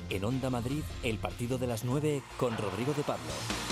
En Onda Madrid, el partido de las 9 con Rodrigo de Pablo.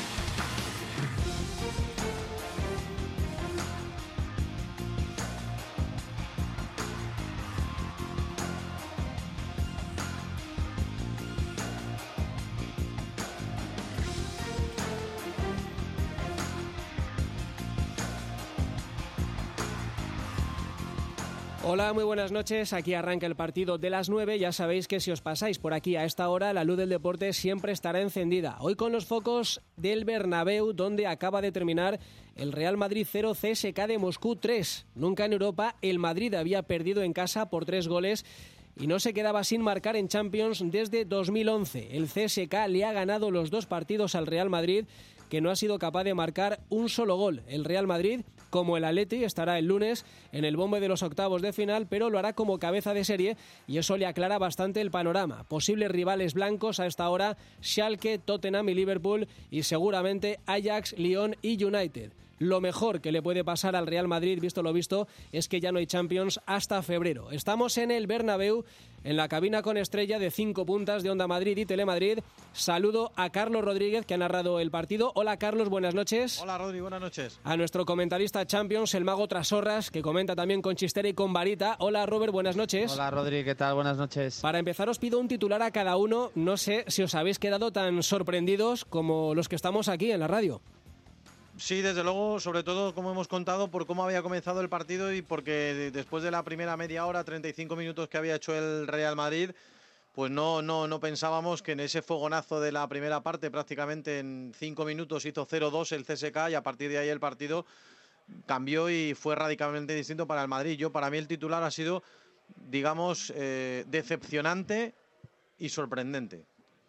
Hola, muy buenas noches. Aquí arranca el partido de las 9. Ya sabéis que si os pasáis por aquí a esta hora, la luz del deporte siempre estará encendida. Hoy con los focos del Bernabéu, donde acaba de terminar el Real Madrid 0, CSKA de Moscú 3. Nunca en Europa el Madrid había perdido en casa por 3 goles y no se quedaba sin marcar en Champions desde 2011. El CSKA le ha ganado los 2 partidos al Real Madrid, que no ha sido capaz de marcar un solo gol. El Real Madrid, como el Atleti, estará el lunes en el bombo de los octavos de final, pero lo hará como cabeza de serie y eso le aclara bastante el panorama. Posibles rivales blancos a esta hora: Schalke, Tottenham y Liverpool, y seguramente Ajax, Lyon y United. Lo mejor que le puede pasar al Real Madrid, visto lo visto, es que ya no hay Champions hasta febrero. Estamos en el Bernabéu, en la cabina con estrella de 5 puntas de Onda Madrid y Telemadrid. Saludo a Carlos Rodríguez, que ha narrado el partido. Hola, Carlos, buenas noches. Hola, Rodri, buenas noches. A nuestro comentarista Champions, el mago Trasorras, que comenta también con chistera y con varita. Hola, Robert, buenas noches. Hola, Rodri, ¿qué tal? Buenas noches. Para empezar, os pido un titular a cada uno. No sé si os habéis quedado tan sorprendidos como los que estamos aquí en la radio. Sí, desde luego, sobre todo, como hemos contado, por cómo había comenzado el partido y porque después de la primera media hora, 35 minutos que había hecho el Real Madrid, pues no pensábamos que en ese fogonazo de la primera parte, prácticamente en 5 minutos hizo 0-2 el CSKA y a partir de ahí el partido cambió y fue radicalmente distinto para el Madrid. Para mí el titular ha sido, digamos, decepcionante y sorprendente.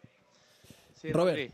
Sí, Robert.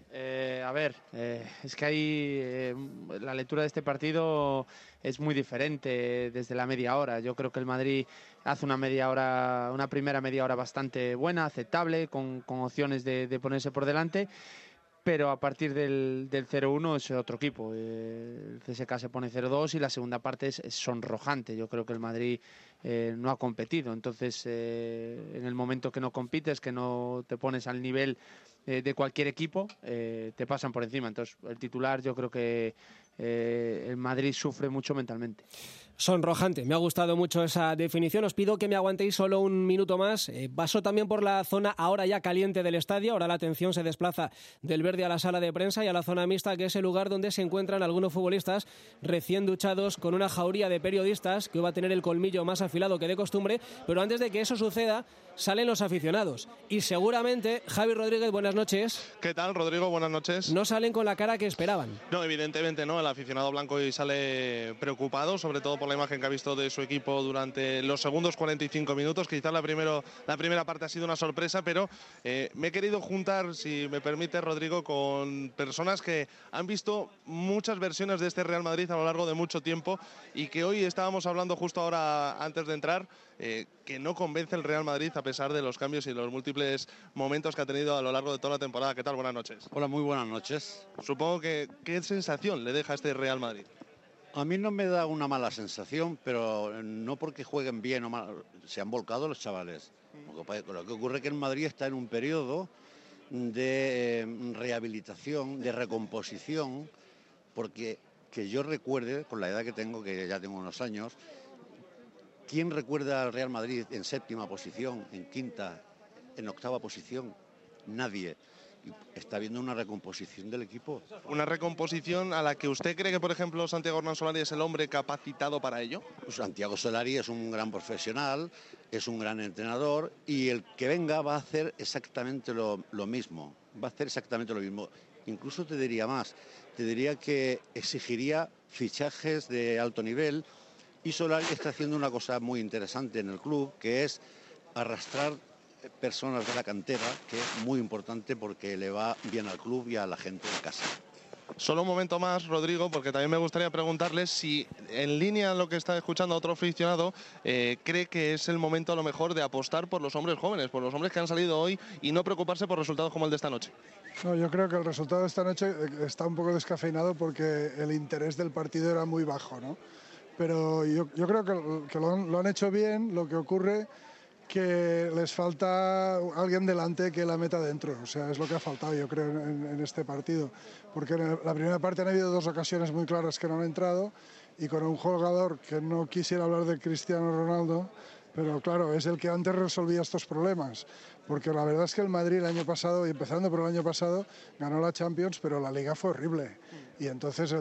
Es que ahí la lectura de este partido es muy diferente desde la media hora. Yo creo que el Madrid hace una primera media hora bastante buena, aceptable, con opciones de ponerse por delante. Pero a partir del 0-1 es otro equipo. El CSKA se pone 0-2 y la segunda parte es sonrojante. Yo creo que el Madrid no ha competido. Entonces, en el momento que no compites, que no te pones al nivel de cualquier equipo, te pasan por encima. Entonces, el titular, yo creo que el Madrid sufre mucho mentalmente. Sonrojante, me ha gustado mucho esa definición. Os pido que me aguantéis solo un minuto más. Paso también por la zona ahora ya caliente del estadio. Ahora la atención se desplaza del verde a la sala de prensa y a la zona mixta, que es el lugar donde se encuentran algunos futbolistas recién duchados, con una jauría de periodistas que va a tener el colmillo más afilado que de costumbre. Pero antes de que eso suceda, salen los aficionados. Y seguramente, Javi Rodríguez, buenas noches. ¿Qué tal, Rodrigo? Buenas noches. No salen con la cara que esperaban. No, evidentemente no. El aficionado blanco hoy sale preocupado, sobre todo por la imagen que ha visto de su equipo durante los segundos 45 minutos. Quizás la primera parte ha sido una sorpresa, pero me he querido juntar, si me permite, Rodrigo, con personas que han visto muchas versiones de este Real Madrid a lo largo de mucho tiempo y que hoy estábamos hablando justo ahora antes de entrar, que no convence el Real Madrid a pesar de los cambios y los múltiples momentos que ha tenido a lo largo de toda la temporada. ¿Qué tal? Buenas noches. Hola, muy buenas noches. Supongo que ¿qué sensación le deja este Real Madrid? A mí no me da una mala sensación, pero no porque jueguen bien o mal. Se han volcado los chavales. Lo que ocurre es que el Madrid está en un periodo de rehabilitación, de recomposición, porque que yo recuerde, con la edad que tengo, que ya tengo unos años, ¿quién recuerda al Real Madrid en 7ª posición, en 5ª, en 8ª posición? Nadie. Está habiendo una recomposición del equipo. ¿Una recomposición a la que usted cree que, por ejemplo, Santiago Hernán Solari es el hombre capacitado para ello? Pues Santiago Solari es un gran profesional, es un gran entrenador y el que venga va a hacer exactamente lo mismo. Va a hacer exactamente lo mismo. Incluso te diría más, te diría que exigiría fichajes de alto nivel y Solari está haciendo una cosa muy interesante en el club, que es arrastrar personas de la cantera, que es muy importante porque le va bien al club y a la gente de casa. Solo un momento más, Rodrigo, porque también me gustaría preguntarle si, en línea a lo que está escuchando otro aficionado, cree que es el momento a lo mejor de apostar por los hombres jóvenes, por los hombres que han salido hoy y no preocuparse por resultados como el de esta noche. No, yo creo que el resultado de esta noche está un poco descafeinado porque el interés del partido era muy bajo, ¿no? Pero yo creo que lo han hecho bien. Lo que ocurre que les falta alguien delante que la meta dentro. O sea, es lo que ha faltado, yo creo, en este partido. Porque en la primera parte han habido 2 ocasiones muy claras que no han entrado, y con un jugador que no quisiera hablar de Cristiano Ronaldo, pero claro, es el que antes resolvía estos problemas. Porque la verdad es que el Madrid el año pasado, y empezando por el año pasado, ganó la Champions, pero la Liga fue horrible. Y entonces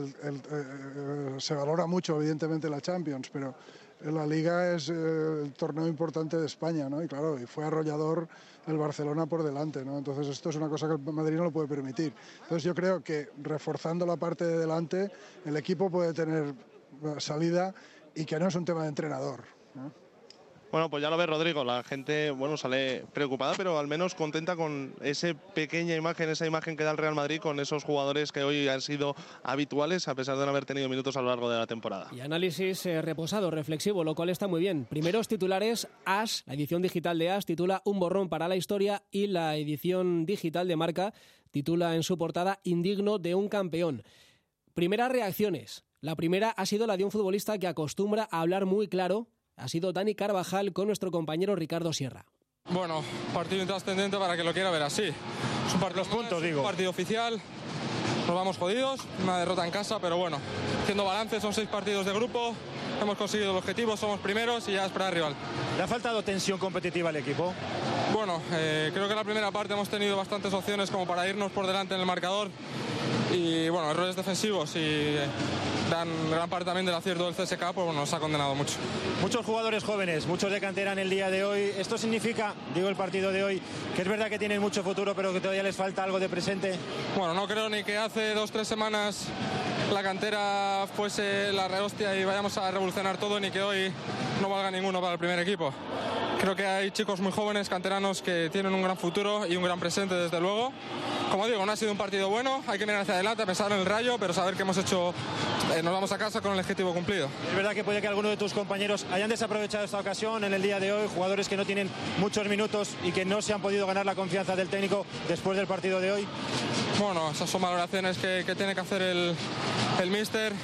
se valora mucho, evidentemente, la Champions, pero la Liga es el torneo importante de España, ¿no? Y claro, y fue arrollador el Barcelona por delante, ¿no? Entonces esto es una cosa que el Madrid no lo puede permitir. Entonces yo creo que reforzando la parte de delante, el equipo puede tener salida, y que no es un tema de entrenador, ¿no? Bueno, pues ya lo ves, Rodrigo, la gente, bueno, sale preocupada, pero al menos contenta con esa pequeña imagen, esa imagen que da el Real Madrid con esos jugadores que hoy han sido habituales, a pesar de no haber tenido minutos a lo largo de la temporada. Y análisis reposado, reflexivo, lo cual está muy bien. Primeros titulares, AS, la edición digital de AS titula Un borrón para la historia, y la edición digital de Marca titula en su portada Indigno de un campeón. Primeras reacciones. La primera ha sido la de un futbolista que acostumbra a hablar muy claro. Ha sido Dani Carvajal con nuestro compañero Ricardo Sierra. Bueno, partido intrascendente para que lo quiera ver así. Es un partido, un partido oficial. Nos vamos jodidos, una derrota en casa, pero bueno, haciendo balance, son 6 partidos de grupo. Hemos conseguido el objetivo, somos primeros y ya esperar al rival. ¿Le ha faltado tensión competitiva al equipo? Bueno, creo que en la primera parte hemos tenido bastantes opciones como para irnos por delante en el marcador. Y bueno, errores defensivos y gran parte también del acierto del CSK, pues bueno, nos ha condenado mucho. Muchos jugadores jóvenes, muchos de cantera en el día de hoy. ¿Esto significa, digo el partido de hoy, que es verdad que tienen mucho futuro, pero que todavía les falta algo de presente? Bueno, no creo ni que hace 2-3 semanas la cantera fuese la rehostia y vayamos a revolucionar todo, ni que hoy no valga ninguno para el primer equipo. Creo que hay chicos muy jóvenes, canteranos, que tienen un gran futuro y un gran presente, desde luego. Como digo, no ha sido un partido bueno, hay que mirar hacia adelante, a pensar en el Rayo, pero saber que hemos hecho, nos vamos a casa con el objetivo cumplido. Es verdad que puede que algunos de tus compañeros hayan desaprovechado esta ocasión en el día de hoy, jugadores que no tienen muchos minutos y que no se han podido ganar la confianza del técnico después del partido de hoy. Bueno, esas son valoraciones que tiene que hacer el míster.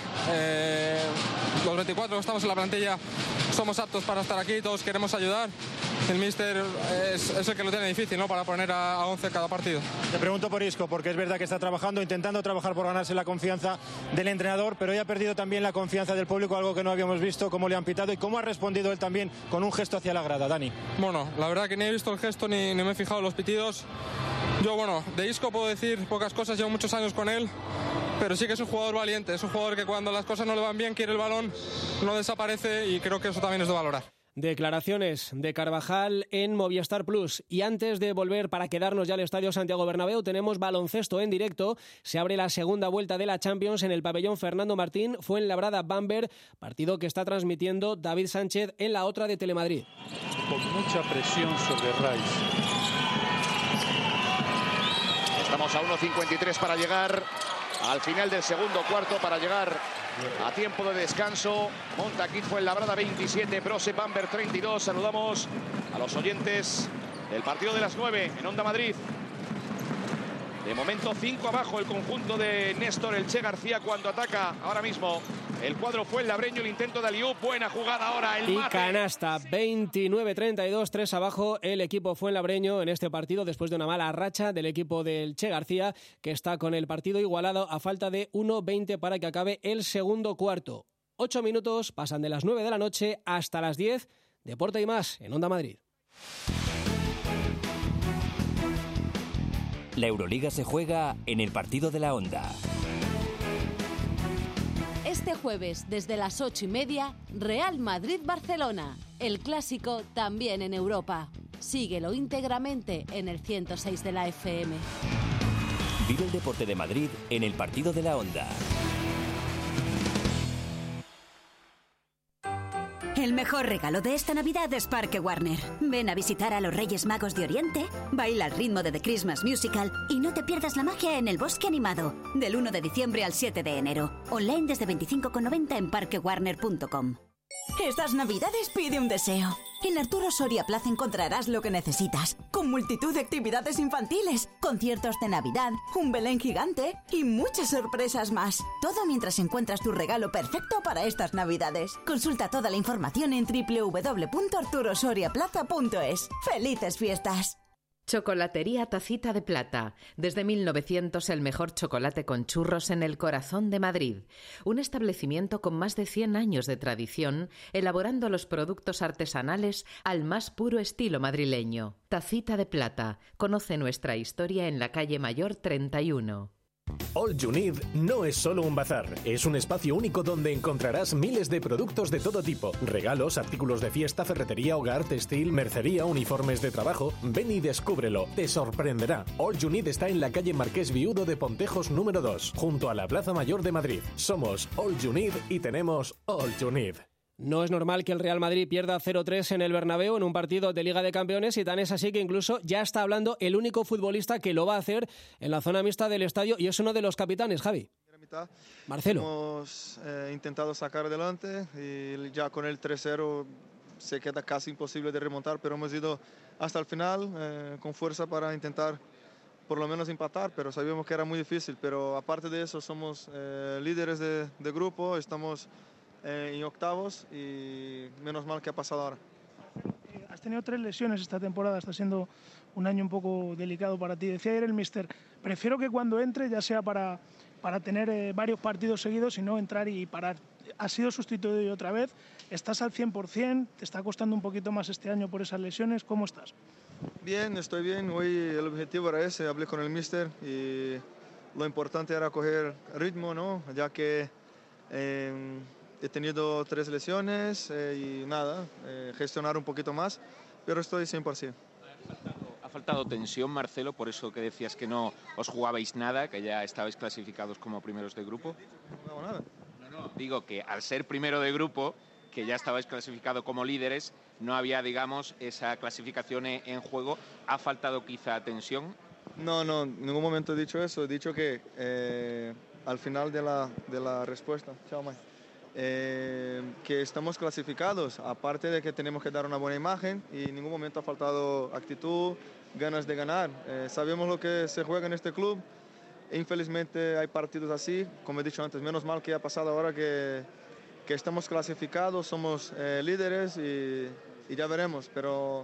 Los 24 que estamos en la plantilla somos aptos para estar aquí, todos queremos ayudar. El míster es el que lo tiene difícil, ¿no?, para poner a 11 cada partido. Te pregunto por Isco, porque es verdad que está trabajando, intentando trabajar por ganarse la confianza del entrenador, pero hoy ha perdido también la confianza del público, algo que no habíamos visto, cómo le han pitado y cómo ha respondido él también con un gesto hacia la grada. Dani. Bueno, la verdad que ni he visto el gesto ni me he fijado en los pitidos. Yo, bueno, de Isco puedo decir pocas cosas, llevo muchos años con él, pero sí que es un jugador valiente, es un jugador que cuando las cosas no le van bien quiere el balón, no desaparece, y creo que eso también es de valorar. Declaraciones de Carvajal en Movistar Plus. Y antes de volver para quedarnos ya al Estadio Santiago Bernabéu, tenemos baloncesto en directo. Se abre la segunda vuelta de la Champions en el pabellón Fernando Martín, Fuenlabrada-Bamberg, partido que está transmitiendo David Sánchez en la otra de Telemadrid. Con mucha presión sobre Rice. Estamos a 1.53 para llegar al final del segundo cuarto, para llegar a tiempo de descanso. Montaquit Fuenlabrada 27, Brose Bamberg 32. Saludamos a los oyentes del partido de las 9 en Onda Madrid. De momento 5 abajo el conjunto de Néstor El Che García cuando ataca ahora mismo el cuadro fuenlabreño. El intento de Aliou, buena jugada ahora, el mate. Y canasta, 29-32, 3 abajo el equipo fuenlabreño en este partido, después de una mala racha del equipo del Che García, que está con el partido igualado a falta de 1:20 para que acabe el segundo cuarto. 8 minutos pasan de las 9 de la noche hasta las 10. Deporte y más en Onda Madrid. La Euroliga se juega en el partido de la Onda. Este jueves, desde las 8:30, Real Madrid-Barcelona. El clásico también en Europa. Síguelo íntegramente en el 106 de la FM. Vive el deporte de Madrid en el partido de la Onda. El mejor regalo de esta Navidad es Parque Warner. Ven a visitar a los Reyes Magos de Oriente, baila al ritmo de The Christmas Musical y no te pierdas la magia en el Bosque Animado, del 1 de diciembre al 7 de enero. Online desde 25,90 en parquewarner.com. Estas Navidades pide un deseo. En Arturo Soria Plaza encontrarás lo que necesitas, con multitud de actividades infantiles, conciertos de Navidad, un Belén gigante y muchas sorpresas más. Todo mientras encuentras tu regalo perfecto para estas Navidades. Consulta toda la información en www.arturosoriaplaza.es. ¡Felices fiestas! Chocolatería Tacita de Plata. Desde 1900 el mejor chocolate con churros en el corazón de Madrid. Un establecimiento con más de 100 años de tradición, elaborando los productos artesanales al más puro estilo madrileño. Tacita de Plata. Conoce nuestra historia en la calle Mayor 31. All You Need no es solo un bazar, es un espacio único donde encontrarás miles de productos de todo tipo, regalos, artículos de fiesta, ferretería, hogar, textil, mercería, uniformes de trabajo. Ven y descúbrelo, te sorprenderá. All You Need está en la calle Marqués Viudo de Pontejos número 2, junto a la Plaza Mayor de Madrid. Somos All You Need y tenemos All You Need. No es normal que el Real Madrid pierda 0-3 en el Bernabéu en un partido de Liga de Campeones, y tan es así que incluso ya está hablando el único futbolista que lo va a hacer en la zona mixta del estadio, y es uno de los capitanes, Javi. Marcelo. Hemos intentado sacar adelante y ya con el 3-0 se queda casi imposible de remontar, pero hemos ido hasta el final con fuerza para intentar por lo menos empatar, pero sabíamos que era muy difícil. Pero aparte de eso somos líderes de grupo, estamos en octavos y menos mal que ha pasado ahora. Has tenido 3 lesiones esta temporada, está siendo un año un poco delicado para ti. Decía ayer el míster, prefiero que cuando entre ya sea para tener varios partidos seguidos y no entrar y parar. Has sido sustituido otra vez, estás al 100%, te está costando un poquito más este año por esas lesiones, ¿cómo estás? Bien, estoy bien. Hoy el objetivo era ese, hablé con el míster y lo importante era coger ritmo, ¿no? Ya que he tenido 3 lesiones y nada, gestionar un poquito más, pero estoy 100%. Ha faltado tensión, Marcelo, por eso que decías que no os jugabais nada, que ya estabais clasificados como primeros de grupo. No, nada. No, digo que al ser primero de grupo, que ya estabais clasificados como líderes, no había, digamos, esa clasificación en juego. ¿Ha faltado quizá tensión? No, en ningún momento he dicho eso. He dicho que al final de la respuesta, chao, Mike, que estamos clasificados, aparte de que tenemos que dar una buena imagen, y en ningún momento ha faltado actitud, ganas de ganar. Sabemos lo que se juega en este club. Infelizmente hay partidos así, como he dicho antes, menos mal que ha pasado ahora que estamos clasificados, somos líderes y ya veremos, pero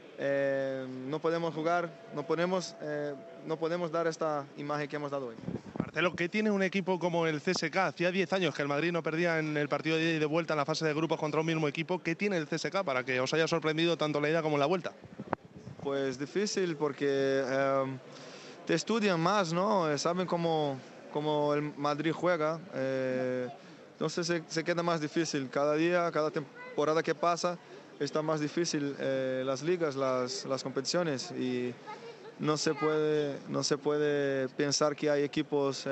no podemos jugar, no podemos dar esta imagen que hemos dado hoy. Marcelo, ¿qué tiene un equipo como el CSK? Hacía 10 años que el Madrid no perdía en el partido de ida y de vuelta en la fase de grupos contra un mismo equipo. ¿Qué tiene el CSK para que os haya sorprendido tanto la ida como la vuelta? Pues difícil, porque te estudian más, ¿no? Saben cómo el Madrid juega. Entonces se queda más difícil. Cada día, cada temporada que pasa, está más difícil las ligas, las competiciones. Y no se puede pensar que hay equipos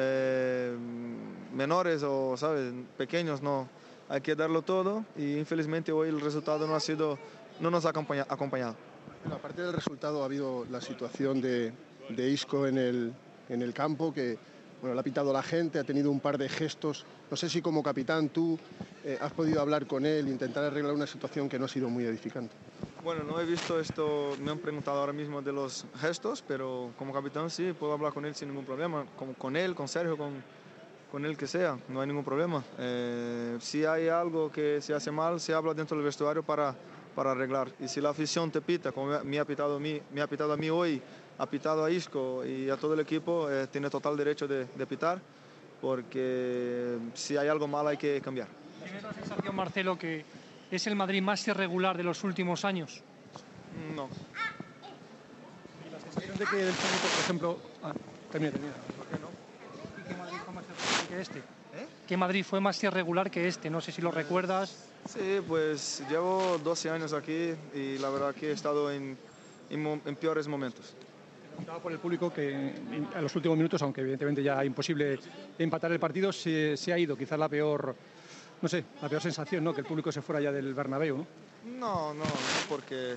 menores o, ¿sabes?, pequeños. No, hay que darlo todo, y infelizmente hoy el resultado no nos ha acompañado. Bueno, aparte del resultado, ha habido la situación de Isco en el campo, que bueno, le ha pitado la gente, ha tenido un par de gestos. No sé si como capitán tú has podido hablar con él, intentar arreglar una situación que no ha sido muy edificante. Bueno, no he visto esto, me han preguntado ahora mismo de los gestos, pero como capitán sí, puedo hablar con él sin ningún problema, con él, con Sergio, con él que sea, no hay ningún problema. Si hay algo que se hace mal, se habla dentro del vestuario para arreglar. Y si la afición te pita, como me ha pitado a mí hoy, ha pitado a Isco y a todo el equipo, tiene total derecho de pitar, porque si hay algo mal hay que cambiar. ¿Tienes la sensación, Marcelo, que es el Madrid más irregular de los últimos años? No. ¿Y la sensación de que el público, por ejemplo... termina. ¿Por qué no? ¿Y qué Madrid fue más irregular que este? ¿Qué Madrid fue más irregular que este? No sé si lo recuerdas. Sí, pues llevo 12 años aquí y la verdad que he estado en peores momentos. Preguntaba por el público que a los últimos minutos, aunque evidentemente ya imposible empatar el partido, se ha ido. Quizás la peor sensación, ¿no? Que el público se fuera ya del Bernabéu, ¿no? No, porque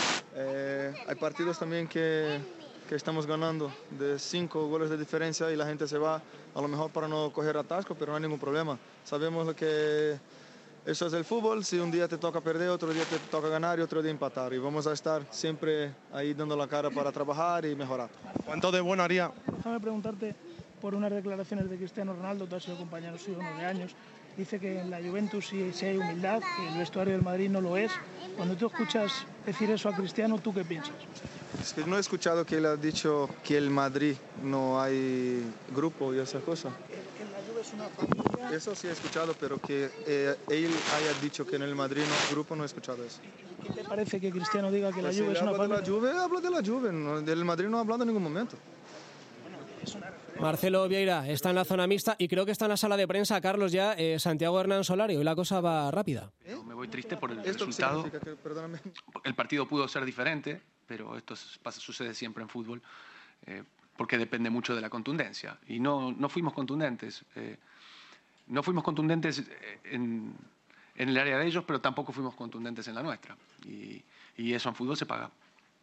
hay partidos también que estamos ganando de 5 goles de diferencia y la gente se va a lo mejor para no coger atasco, pero no hay ningún problema. Sabemos lo que eso es el fútbol, si un día te toca perder, otro día te toca ganar y otro día empatar. Y vamos a estar siempre ahí dando la cara para trabajar y mejorar. ¿Cuánto de bueno haría? Déjame preguntarte por unas declaraciones de Cristiano Ronaldo, tú has sido compañero suyo unos de años. Dice que en la Juventus sí hay humildad, que el vestuario del Madrid no lo es. Cuando tú escuchas decir eso a Cristiano, ¿tú qué piensas? Es que no he escuchado que él ha dicho que en Madrid no hay grupo y esas cosas. Que la Juve es una familia. Eso sí he escuchado, pero que él haya dicho que en el Madrid no hay grupo, no he escuchado eso. ¿Qué te parece que Cristiano diga que Pues la Juve es una familia? Habla de la Juve, no, del Madrid no ha hablado en ningún momento. Marcelo Vieira está en la zona mixta y creo que está en la sala de prensa, Carlos, ya Santiago Hernán Solari. Hoy la cosa va rápida. Me voy triste por el resultado. El partido pudo ser diferente, pero esto sucede siempre en fútbol, porque depende mucho de la contundencia. Y no fuimos contundentes. No fuimos contundentes en el área de ellos, pero tampoco fuimos contundentes en la nuestra. Y eso en fútbol se paga.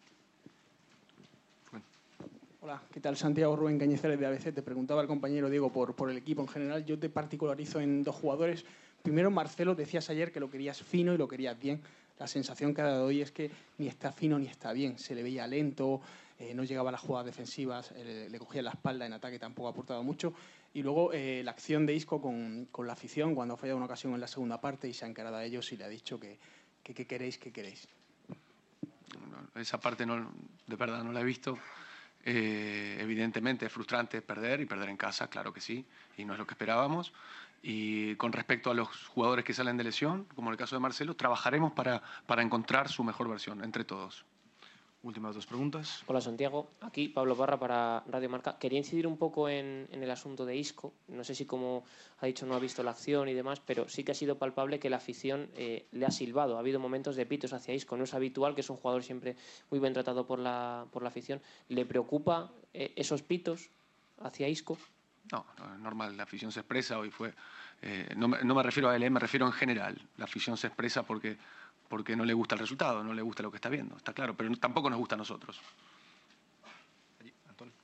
Hola, ¿qué tal? Santiago Rubén Cañizares de ABC. Te preguntaba el compañero Diego por el equipo en general. Yo te particularizo en dos jugadores. Primero, Marcelo, decías ayer que lo querías fino y lo querías bien. La sensación que ha dado hoy es que ni está fino ni está bien. Se le veía lento, no llegaba a las jugadas defensivas, le cogía la espalda en ataque, tampoco ha aportado mucho. Y luego la acción de Isco con la afición, cuando ha fallado una ocasión en la segunda parte y se ha encarado a ellos y le ha dicho que qué queréis. Esa parte de verdad no la he visto. Evidentemente es frustrante perder y perder en casa, claro que sí, y no es lo que esperábamos. Y con respecto a los jugadores que salen de lesión, como en el caso de Marcelo, trabajaremos para encontrar su mejor versión entre todos. Últimas dos preguntas. Hola Santiago, aquí Pablo Parra para Radio Marca. Quería incidir un poco en el asunto de Isco. No sé si, como ha dicho, no ha visto la acción y demás, pero sí que ha sido palpable que la afición le ha silbado. Ha habido momentos de pitos hacia Isco. No es habitual, que es un jugador siempre muy bien tratado por la afición. ¿Le preocupa esos pitos hacia Isco? No, es normal. La afición se expresa. Hoy fue... no me refiero a él, me refiero en general. La afición se expresa porque no le gusta el resultado, no le gusta lo que está viendo, está claro, pero tampoco nos gusta a nosotros. Antonio.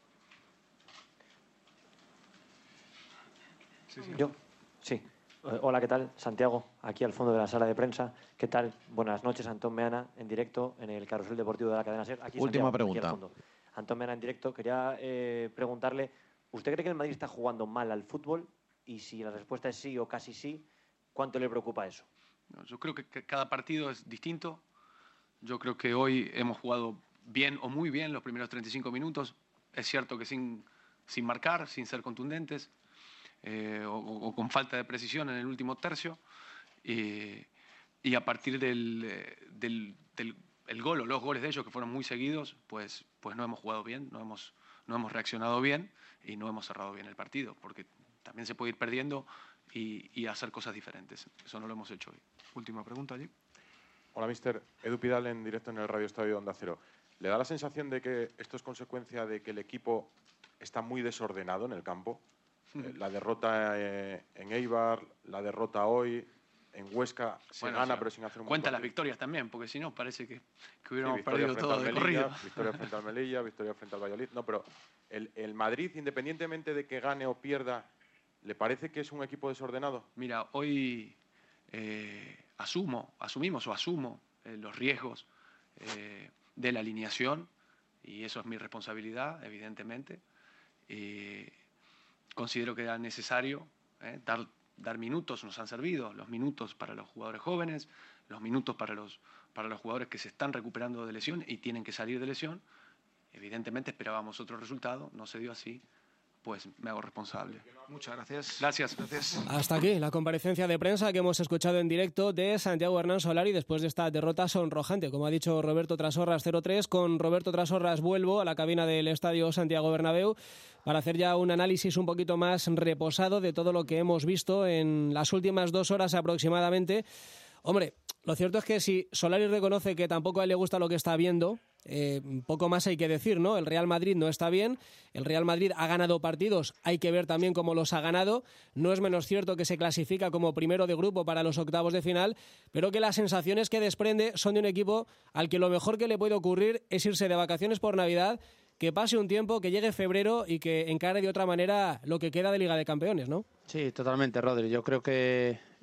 Yo, sí. Hola, ¿qué tal? Santiago, aquí al fondo de la sala de prensa. ¿Qué tal? Buenas noches, Antón Meana, en directo en el Carrusel Deportivo de la cadena SER. Aquí Última Santiago, pregunta. aquí al fondo. Antón Meana, en directo. Quería preguntarle, ¿usted cree que el Madrid está jugando mal al fútbol? Y si la respuesta es sí o casi sí, ¿cuánto le preocupa eso? Yo creo que cada partido es distinto. Yo creo que hoy hemos jugado bien o muy bien los primeros 35 minutos. Es cierto que sin marcar, sin ser contundentes, o con falta de precisión en el último tercio. Y a partir del gol o los goles de ellos, que fueron muy seguidos, pues no hemos jugado bien, no hemos reaccionado bien y no hemos cerrado bien el partido, porque también se puede ir perdiendo y hacer cosas diferentes. Eso no lo hemos hecho hoy. Última pregunta allí. Hola, mister. Edu Pidal en directo en el Radio Estadio de Onda Cero. ¿Le da la sensación de que esto es consecuencia de que el equipo está muy desordenado en el campo? La derrota en Eibar, la derrota hoy, en Huesca, se gana pero sin hacer un buen Cuenta las partido. victorias también, porque si no parece que hubiéramos victoria perdido frente todo al de Melilla, corrido. victoria frente al Melilla, victoria frente al Valladolid. No, pero el Madrid, independientemente de que gane o pierda, ¿le parece que es un equipo desordenado? Mira, hoy asumo los riesgos de la alineación y eso es mi responsabilidad, evidentemente. Considero que era necesario dar minutos, nos han servido los minutos para los jugadores jóvenes, los minutos para los jugadores que se están recuperando de lesión y tienen que salir de lesión. Evidentemente esperábamos otro resultado, no se dio así, pues me hago responsable. Muchas gracias. Gracias. Hasta aquí la comparecencia de prensa que hemos escuchado en directo de Santiago Hernán Solari después de esta derrota sonrojante. Como ha dicho Roberto Trasorras, 0-3. Con Roberto Trasorras vuelvo a la cabina del Estadio Santiago Bernabéu para hacer ya un análisis un poquito más reposado de todo lo que hemos visto en las últimas 2 horas aproximadamente. Hombre, lo cierto es que si Solari reconoce que tampoco a él le gusta lo que está viendo, poco más hay que decir, ¿no? El Real Madrid no está bien, el Real Madrid ha ganado partidos, hay que ver también cómo los ha ganado, no es menos cierto que se clasifica como primero de grupo para los octavos de final, pero que las sensaciones que desprende son de un equipo al que lo mejor que le puede ocurrir es irse de vacaciones por Navidad, que pase un tiempo, que llegue febrero y que encare de otra manera lo que queda de Liga de Campeones, ¿no? Sí, totalmente, Rodri. Yo creo que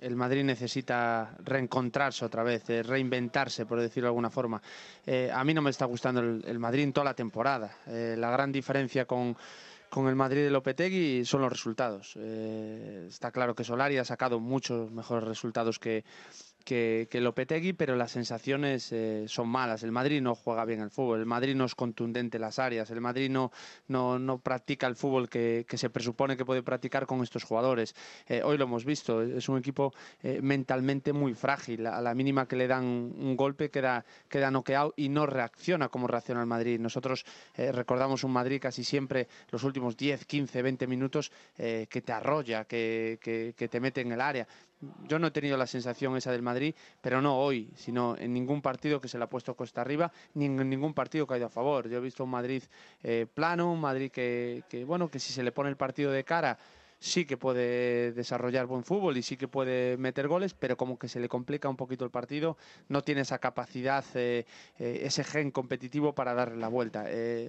El Madrid necesita reencontrarse otra vez, reinventarse, por decirlo de alguna forma. A mí no me está gustando el Madrid en toda la temporada. La gran diferencia con el Madrid de Lopetegui son los resultados. Está claro que Solari ha sacado muchos mejores resultados que Lopetegui, pero las sensaciones son malas. El Madrid no juega bien al fútbol, el Madrid no es contundente en las áreas, el Madrid no practica el fútbol que se presupone que puede practicar con estos jugadores. Hoy lo hemos visto, es un equipo mentalmente muy frágil. A la mínima que le dan un golpe queda noqueado y no reacciona como reacciona el Madrid. Nosotros recordamos un Madrid casi siempre los últimos 10, 15, 20 minutos que te arrolla, que te mete en el área. Yo no he tenido la sensación esa del Madrid, pero no hoy, sino en ningún partido que se le ha puesto costa arriba, ni en ningún partido que ha ido a favor. Yo he visto un Madrid plano, un Madrid que si se le pone el partido de cara, sí que puede desarrollar buen fútbol y sí que puede meter goles, pero como que se le complica un poquito el partido, no tiene esa capacidad, ese gen competitivo para darle la vuelta.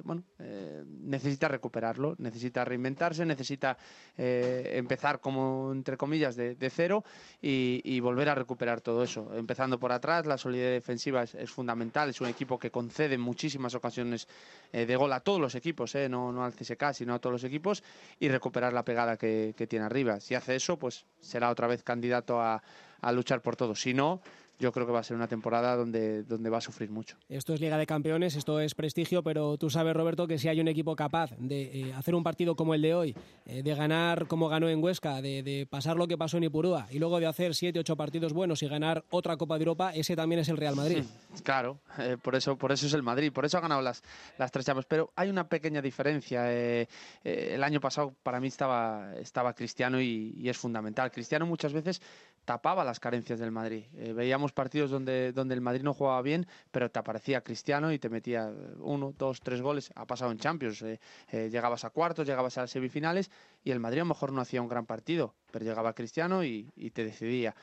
Necesita recuperarlo, necesita reinventarse, necesita empezar como, entre comillas, de cero y volver a recuperar todo eso. Empezando por atrás, la solidez defensiva es fundamental, es un equipo que concede muchísimas ocasiones de gol a todos los equipos, no al CSKA, sino a todos los equipos, y recuperar la pegada que tiene arriba. Si hace eso, pues será otra vez candidato a luchar por todo. Si no, yo creo que va a ser una temporada donde va a sufrir mucho. Esto es Liga de Campeones, esto es prestigio, pero tú sabes, Roberto, que si hay un equipo capaz de hacer un partido como el de hoy, de ganar como ganó en Huesca, de pasar lo que pasó en Ipurúa y luego de hacer 7, 8 partidos buenos y ganar otra Copa de Europa, ese también es el Real Madrid. Claro, por eso es el Madrid, por eso ha ganado las 3 Champions. Pero hay una pequeña diferencia. El año pasado para mí estaba Cristiano y es fundamental. Cristiano muchas veces tapaba las carencias del Madrid. Veíamos partidos donde el Madrid no jugaba bien, pero te aparecía Cristiano y te metía 1, 2, 3 goles. Ha pasado en Champions. Llegabas a cuartos, llegabas a las semifinales y el Madrid a lo mejor no hacía un gran partido, pero llegaba Cristiano y te decidía.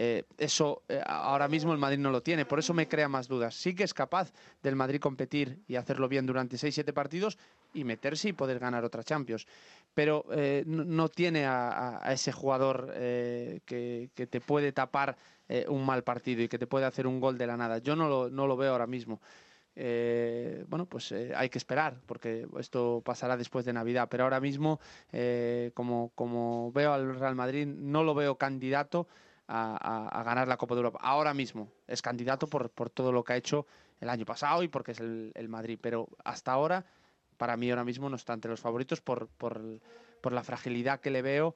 Eso ahora mismo el Madrid no lo tiene, por eso me crea más dudas. Sí que es capaz del Madrid competir y hacerlo bien durante 6-7 partidos y meterse y poder ganar otra Champions, pero no tiene a ese jugador que te puede tapar un mal partido y que te puede hacer un gol de la nada. Yo no lo veo ahora mismo. Hay que esperar porque esto pasará después de Navidad, pero ahora mismo como veo al Real Madrid, no lo veo candidato a ganar la Copa de Europa. Ahora mismo es candidato por todo lo que ha hecho el año pasado y porque es el Madrid, pero hasta ahora, para mí ahora mismo no está entre los favoritos por la fragilidad que le veo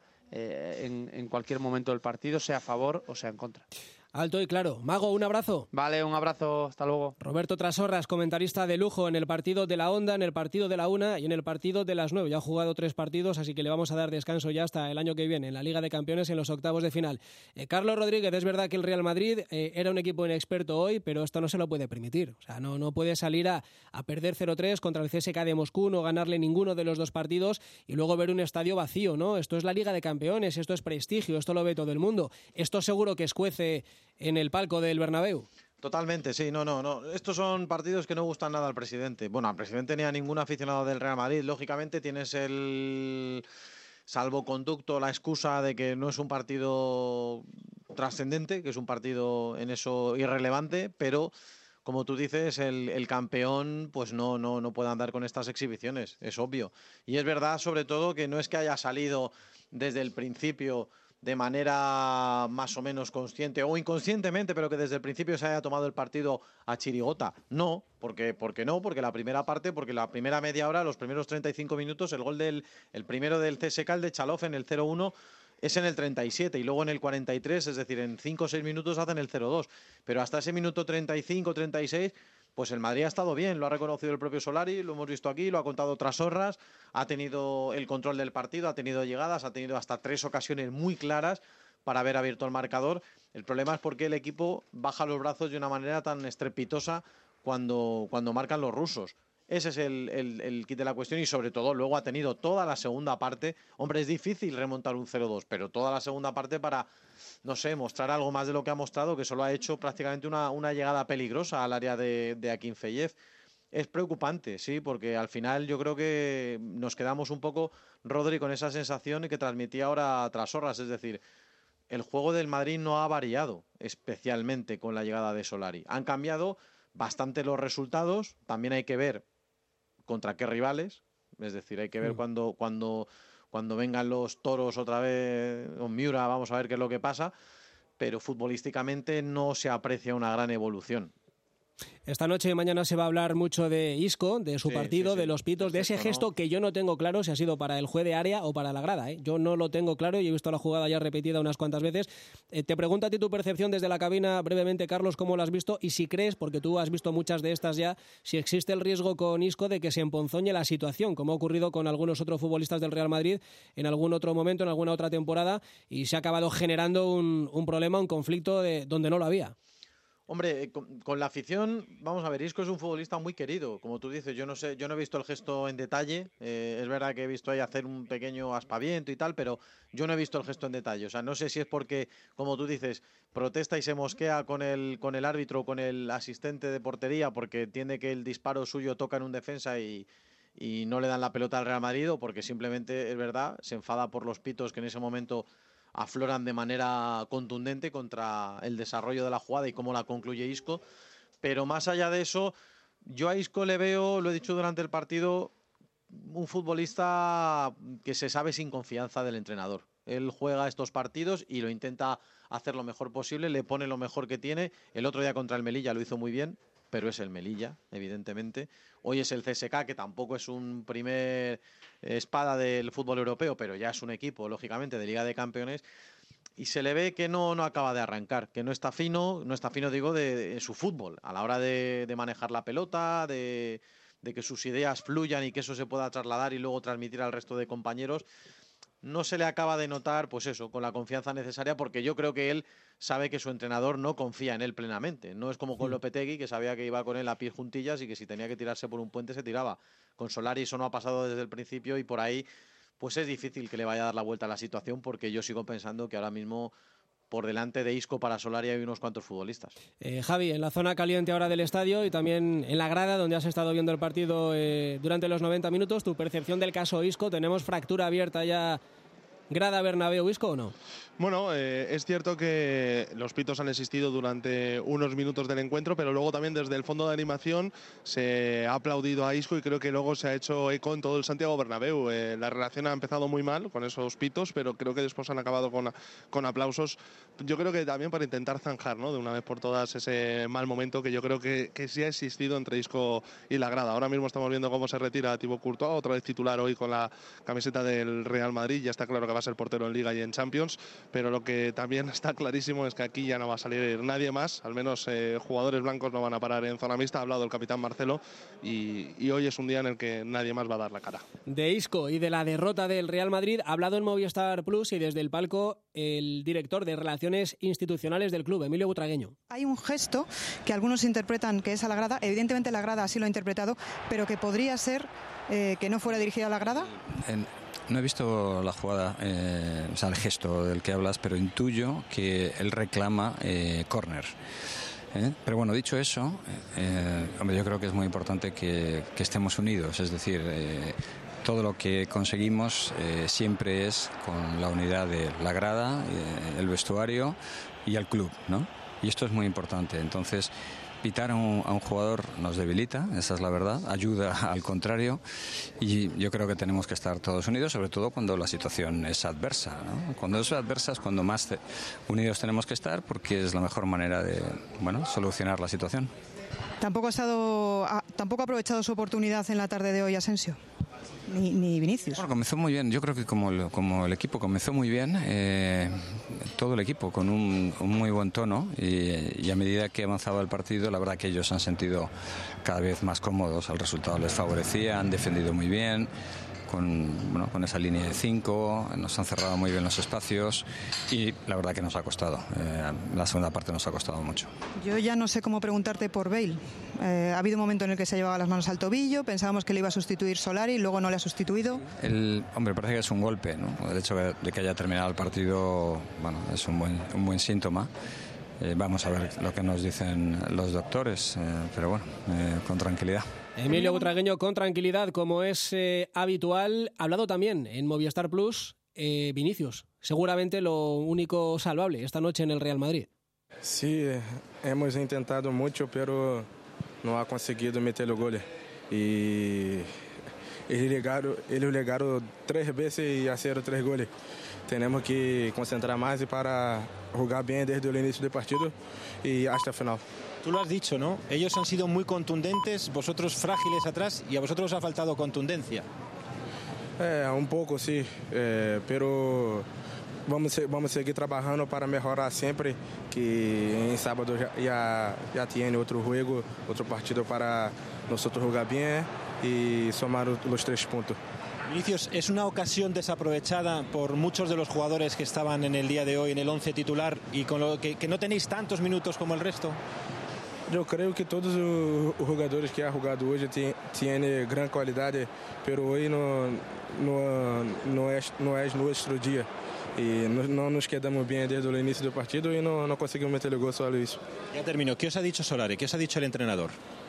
en cualquier momento del partido, sea a favor o sea en contra. Alto y claro. Mago, un abrazo. Vale, un abrazo, hasta luego. Roberto Trasorras, comentarista de lujo en el partido de la Onda, en el partido de la 1 y en el partido de las 9. Ya ha jugado 3 partidos, así que le vamos a dar descanso ya hasta el año que viene en la Liga de Campeones en los octavos de final. Carlos Rodríguez, es verdad que el Real Madrid era un equipo inexperto hoy, pero esto no se lo puede permitir. O sea, no puede salir a perder 0-3 contra el CSKA de Moscú, no ganarle ninguno de los 2 partidos y luego ver un estadio vacío, ¿no? Esto es la Liga de Campeones, esto es prestigio, esto lo ve todo el mundo. Esto seguro que escuece en el palco del Bernabéu. Totalmente, sí, no. Estos son partidos que no gustan nada al presidente. Bueno, al presidente ni a ningún aficionado del Real Madrid. Lógicamente tienes el salvoconducto, la excusa de que no es un partido trascendente, que es un partido en eso irrelevante, pero como tú dices, el campeón pues no puede andar con estas exhibiciones, es obvio. Y es verdad, sobre todo, que no es que haya salido desde el principio de manera más o menos consciente o inconscientemente, pero que desde el principio se haya tomado el partido a chirigota. No, porque la primera parte, porque la primera media hora, los primeros 35 minutos, el gol el primero del CSKA, el de Chalov en el 0-1, es en el 37 y luego en el 43, es decir, en 5 o 6 minutos hacen el 0-2. Pero hasta ese minuto 35-36... pues el Madrid ha estado bien, lo ha reconocido el propio Solari, lo hemos visto aquí, lo ha contado Trasorras, ha tenido el control del partido, ha tenido llegadas, ha tenido hasta 3 ocasiones muy claras para haber abierto el marcador. El problema es porque el equipo baja los brazos de una manera tan estrepitosa cuando marcan los rusos. Ese es el kit de la cuestión y sobre todo luego ha tenido toda la segunda parte. Hombre, es difícil remontar un 0-2, pero toda la segunda parte para, no sé, mostrar algo más de lo que ha mostrado, que solo ha hecho prácticamente una llegada peligrosa al área de Akinfeyev. Es preocupante, sí, porque al final yo creo que nos quedamos un poco, Rodri, con esa sensación que transmitía ahora Trasorras, es decir, el juego del Madrid no ha variado especialmente con la llegada de Solari. Han cambiado bastante los resultados, también hay que ver contra qué rivales, es decir, hay que ver cuando vengan los toros otra vez, o Miura, vamos a ver qué es lo que pasa, pero futbolísticamente no se aprecia una gran evolución. Esta noche y mañana se va a hablar mucho de Isco, de su partido, de los pitos, de ese gesto que yo no tengo claro si ha sido para el juez de área o para la grada. Yo no lo tengo claro y he visto la jugada ya repetida unas cuantas veces. Te pregunto a ti tu percepción desde la cabina brevemente, Carlos, cómo lo has visto y si crees, porque tú has visto muchas de estas ya, si existe el riesgo con Isco de que se emponzoñe la situación, como ha ocurrido con algunos otros futbolistas del Real Madrid en algún otro momento, en alguna otra temporada, y se ha acabado generando un problema, un conflicto donde no lo había. Hombre, con la afición, vamos a ver, Isco es un futbolista muy querido, como tú dices, yo no he visto el gesto en detalle, es verdad que he visto ahí hacer un pequeño aspaviento y tal, pero yo no he visto el gesto en detalle, o sea, no sé si es porque, como tú dices, protesta y se mosquea con el árbitro o con el asistente de portería porque entiende que el disparo suyo toca en un defensa y no le dan la pelota al Real Madrid, o porque simplemente, es verdad, se enfada por los pitos que en ese momento afloran de manera contundente contra el desarrollo de la jugada y cómo la concluye Isco. Pero más allá de eso, yo a Isco le veo, lo he dicho durante el partido, un futbolista que se sabe sin confianza del entrenador. Él juega estos partidos y lo intenta hacer lo mejor posible, le pone lo mejor que tiene. El otro día contra el Melilla lo hizo muy bien, pero es el Melilla, evidentemente. Hoy es el CSKA, que tampoco es un primer espada del fútbol europeo, pero ya es un equipo, lógicamente, de Liga de Campeones. Y se le ve que no acaba de arrancar, que no está fino digo, de su fútbol, a la hora de manejar la pelota, de que sus ideas fluyan y que eso se pueda trasladar y luego transmitir al resto de compañeros. No se le acaba de notar, pues eso, con la confianza necesaria, porque yo creo que él sabe que su entrenador no confía en él plenamente. No es como con Lopetegui, que sabía que iba con él a pies juntillas y que si tenía que tirarse por un puente se tiraba. Con Solari eso no ha pasado desde el principio y por ahí pues es difícil que le vaya a dar la vuelta a la situación, porque yo sigo pensando que ahora mismo por delante de Isco para Solari hay unos cuantos futbolistas. Javi, en la zona caliente ahora del estadio y también en la grada donde has estado viendo el partido durante los 90 minutos, tu percepción del caso Isco, ¿tenemos fractura abierta ya grada Bernabéu-Isco o no? Bueno, es cierto que los pitos han existido durante unos minutos del encuentro, pero luego también desde el fondo de animación se ha aplaudido a Isco y creo que luego se ha hecho eco en todo el Santiago Bernabéu. La relación ha empezado muy mal con esos pitos, pero creo que después han acabado con aplausos. Yo creo que también para intentar zanjar, ¿no?, de una vez por todas ese mal momento que yo creo que sí ha existido entre Isco y la grada. Ahora mismo estamos viendo cómo se retira Thibaut Courtois, otra vez titular hoy con la camiseta del Real Madrid. Ya está claro que va a ser portero en Liga y en Champions, pero lo que también está clarísimo es que aquí ya no va a salir nadie más, al menos jugadores blancos no van a parar en zona mixta. Ha hablado el capitán Marcelo y hoy es un día en el que nadie más va a dar la cara. De Isco y de la derrota del Real Madrid ha hablado en Movistar Plus y desde el palco el director de Relaciones Institucionales del club, Emilio Butragueño. Hay un gesto que algunos interpretan que es a la grada, evidentemente la grada así lo ha interpretado, pero que podría ser que no fuera dirigida a la grada. No he visto la jugada, o sea, el gesto del que hablas, pero intuyo que él reclama córner. Pero bueno, dicho eso, hombre, yo creo que es muy importante que estemos unidos, es decir, todo lo que conseguimos siempre es con la unidad de la grada, el vestuario y el club, ¿no? Y esto es muy importante. Entonces, pitar a un jugador nos debilita, esa es la verdad, ayuda al contrario, y yo creo que tenemos que estar todos unidos, sobre todo cuando la situación es adversa, ¿no? Cuando es adversa es cuando más unidos tenemos que estar, porque es la mejor manera de, bueno, solucionar la situación. Tampoco ha aprovechado su oportunidad en la tarde de hoy Asensio, ni Vinicius. Bueno, comenzó muy bien. Yo creo que como el equipo comenzó muy bien, todo el equipo con un muy buen tono, y a medida que avanzaba el partido, la verdad que ellos han sentido cada vez más cómodos. El resultado les favorecía, han defendido muy bien. Con esa línea de 5, nos han cerrado muy bien los espacios y la verdad que nos ha costado. La segunda parte nos ha costado mucho. Yo ya no sé cómo preguntarte por Bale. Ha habido un momento en el que se ha llevado las manos al tobillo, pensábamos que le iba a sustituir Solari, luego no le ha sustituido. Hombre, parece que es un golpe, ¿no? El hecho de que haya terminado el partido, bueno, es un buen síntoma. Vamos a ver lo que nos dicen los doctores, pero bueno, con tranquilidad. Emilio Butragueño con tranquilidad, como es habitual. Ha hablado también en Movistar Plus Vinicius, seguramente lo único salvable esta noche en el Real Madrid. Sí, hemos intentado mucho, pero no ha conseguido meter los goles. Y ellos llegaron 3 veces y hicieron 3 goles. Tenemos que concentrar más para jugar bien desde el inicio del partido y hasta el final. Tú lo has dicho, ¿no? Ellos han sido muy contundentes, vosotros frágiles atrás y a vosotros os ha faltado contundencia. Un poco, sí, pero vamos a seguir trabajando para mejorar siempre, que en sábado ya tiene otro juego, otro partido para nosotros jugar bien y sumar los 3 puntos. Vinicius, ¿es una ocasión desaprovechada por muchos de los jugadores que estaban en el día de hoy en el 11 titular y con lo que no tenéis tantos minutos como el resto? Yo creo que todos los jugadores que han jugado hoy tienen gran calidad, pero hoy no es nuestro día. Y no nos quedamos bien desde el inicio del partido y no conseguimos meter el gol, solo eso. Ya termino. ¿Qué os ha dicho Solari? ¿Qué os ha dicho el entrenador?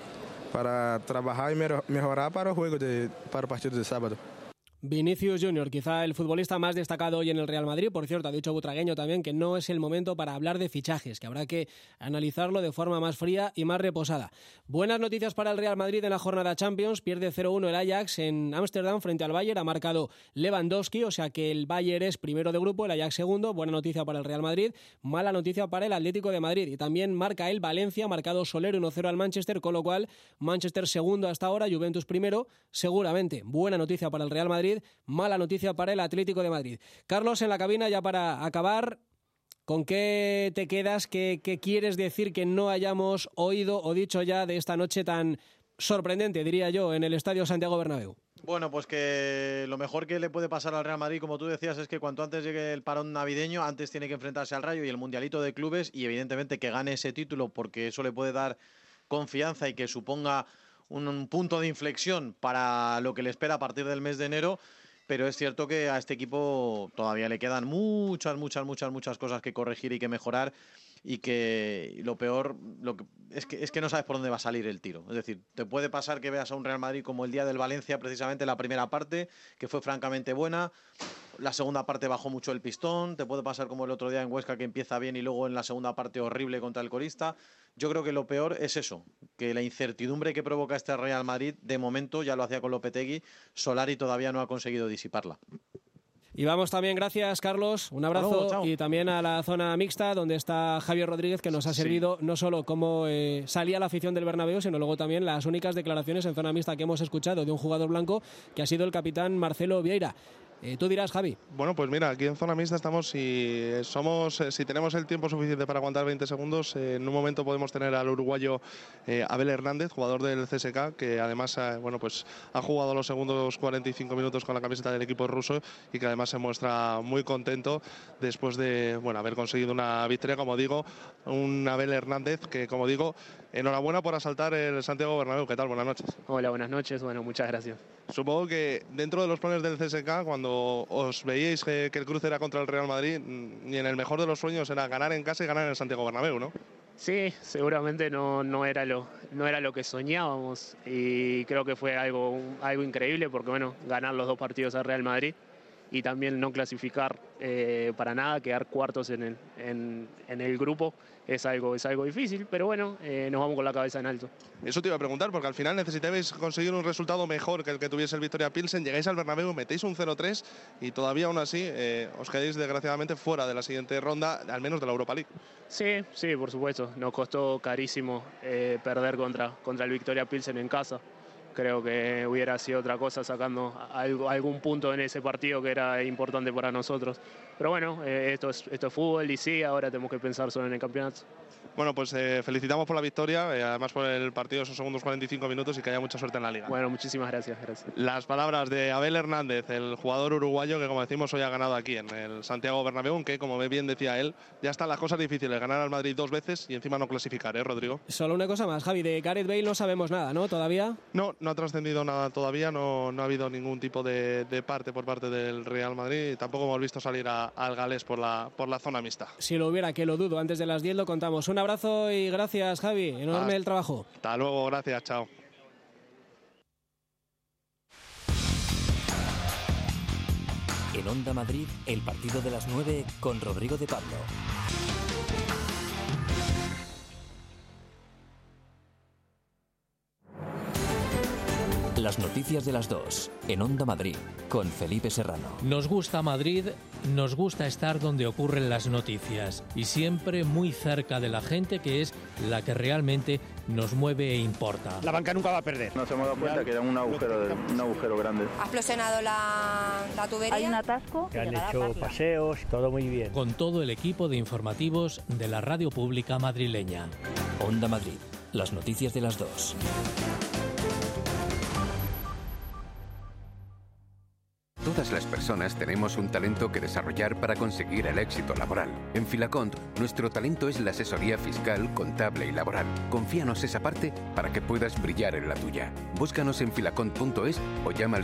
Para trabajar y mejorar para el partido de sábado. Vinicius Junior, quizá el futbolista más destacado hoy en el Real Madrid. Por cierto, ha dicho Butragueño también que no es el momento para hablar de fichajes, que habrá que analizarlo de forma más fría y más reposada. Buenas noticias para el Real Madrid en la jornada Champions. Pierde 0-1 el Ajax en Ámsterdam frente al Bayern. Ha marcado Lewandowski, o sea que el Bayern es primero de grupo, el Ajax segundo. Buena noticia para el Real Madrid. Mala noticia para el Atlético de Madrid. Y también marca el Valencia, ha marcado Soler 1-0 al Manchester, con lo cual Manchester segundo hasta ahora, Juventus primero. Seguramente buena noticia para el Real Madrid, mala noticia para el Atlético de Madrid. Carlos, en la cabina, ya para acabar, ¿con qué te quedas? ¿Qué quieres decir que no hayamos oído o dicho ya de esta noche tan sorprendente, diría yo, en el Estadio Santiago Bernabéu? Bueno, pues que lo mejor que le puede pasar al Real Madrid, como tú decías, es que cuanto antes llegue el parón navideño, antes tiene que enfrentarse al Rayo y el Mundialito de Clubes, y evidentemente que gane ese título, porque eso le puede dar confianza y que suponga un punto de inflexión para lo que le espera a partir del mes de enero. Pero es cierto que a este equipo todavía le quedan muchas cosas que corregir y que mejorar, y que lo peor es que no sabes por dónde va a salir el tiro. Es decir, te puede pasar que veas a un Real Madrid como el día del Valencia, precisamente la primera parte, que fue francamente buena. La segunda parte bajó mucho el pistón. Te puede pasar como el otro día en Huesca, que empieza bien y luego en la segunda parte horrible contra el colista. Yo creo que lo peor es eso, que la incertidumbre que provoca este Real Madrid, de momento, ya lo hacía con Lopetegui, Solari todavía no ha conseguido disiparla. Y vamos también, gracias Carlos, un abrazo, y también a la zona mixta donde está Javier Rodríguez, que nos ha servido no solo cómo salía la afición del Bernabéu, sino luego también las únicas declaraciones en zona mixta que hemos escuchado de un jugador blanco, que ha sido el capitán Marcelo Vieira. Tú dirás, Javi. Bueno, pues mira, aquí en zona mixta estamos, si tenemos el tiempo suficiente para aguantar 20 segundos, en un momento podemos tener al uruguayo Abel Hernández, jugador del CSKA, que además pues ha jugado los segundos 45 minutos con la camiseta del equipo ruso y que además se muestra muy contento después de haber conseguido una victoria, como digo, un Abel Hernández que, como digo, enhorabuena por asaltar el Santiago Bernabéu. ¿Qué tal? Buenas noches. Hola, buenas noches. Bueno, muchas gracias. Supongo que dentro de los planes del CSKA, cuando os veíais que el cruce era contra el Real Madrid, ni en el mejor de los sueños era ganar en casa y ganar en el Santiago Bernabéu, ¿no? Sí, seguramente no era lo que soñábamos, y creo que fue algo increíble, porque ganar los 2 partidos al Real Madrid y también no clasificar para nada, quedar cuartos en el grupo, es algo difícil, pero nos vamos con la cabeza en alto. Eso te iba a preguntar, porque al final necesitabais conseguir un resultado mejor que el que tuviese el Victoria Pilsen. Llegáis al Bernabéu, metéis un 0-3 y todavía aún así os quedáis desgraciadamente fuera de la siguiente ronda, al menos de la Europa League. Sí, por supuesto. Nos costó carísimo perder contra el Victoria Pilsen en casa. Creo que hubiera sido otra cosa sacando algún punto en ese partido que era importante para nosotros. Pero esto es fútbol, y sí, ahora tenemos que pensar solo en el campeonato. Bueno, pues felicitamos por la victoria, además por el partido de esos segundos 45 minutos, y que haya mucha suerte en la Liga. Bueno, muchísimas gracias. Las palabras de Abel Hernández, el jugador uruguayo que, como decimos, hoy ha ganado aquí en el Santiago Bernabéu, aunque, como bien decía él, ya están las cosas difíciles, ganar al Madrid 2 veces y encima no clasificar, Rodrigo. Solo una cosa más, Javi, de Gareth Bale no sabemos nada, ¿no? ¿Todavía? No ha trascendido nada todavía, no ha habido ningún tipo de parte por parte del Real Madrid, y tampoco hemos visto salir al galés por la zona mixta. Si lo hubiera, que lo dudo, antes de las 10 lo contamos. Un abrazo y gracias, Javi, enorme el trabajo. Hasta luego, gracias, chao. En Onda Madrid, el partido de las 9 con Rodrigo de Pablo. Las noticias de las 2 en Onda Madrid con Felipe Serrano. Nos gusta Madrid, nos gusta estar donde ocurren las noticias y siempre muy cerca de la gente, que es la que realmente nos mueve e importa. La banca nunca va a perder. Nos hemos dado cuenta que era un agujero grande. Ha explosionado la tubería. Hay un atasco. Que han hecho paseos, todo muy bien. Con todo el equipo de informativos de la radio pública madrileña. Onda Madrid, las noticias de las 2. Todas las personas tenemos un talento que desarrollar para conseguir el éxito laboral. En Filacont, nuestro talento es la asesoría fiscal, contable y laboral. Confíanos esa parte para que puedas brillar en la tuya. Búscanos en filacont.es o llama al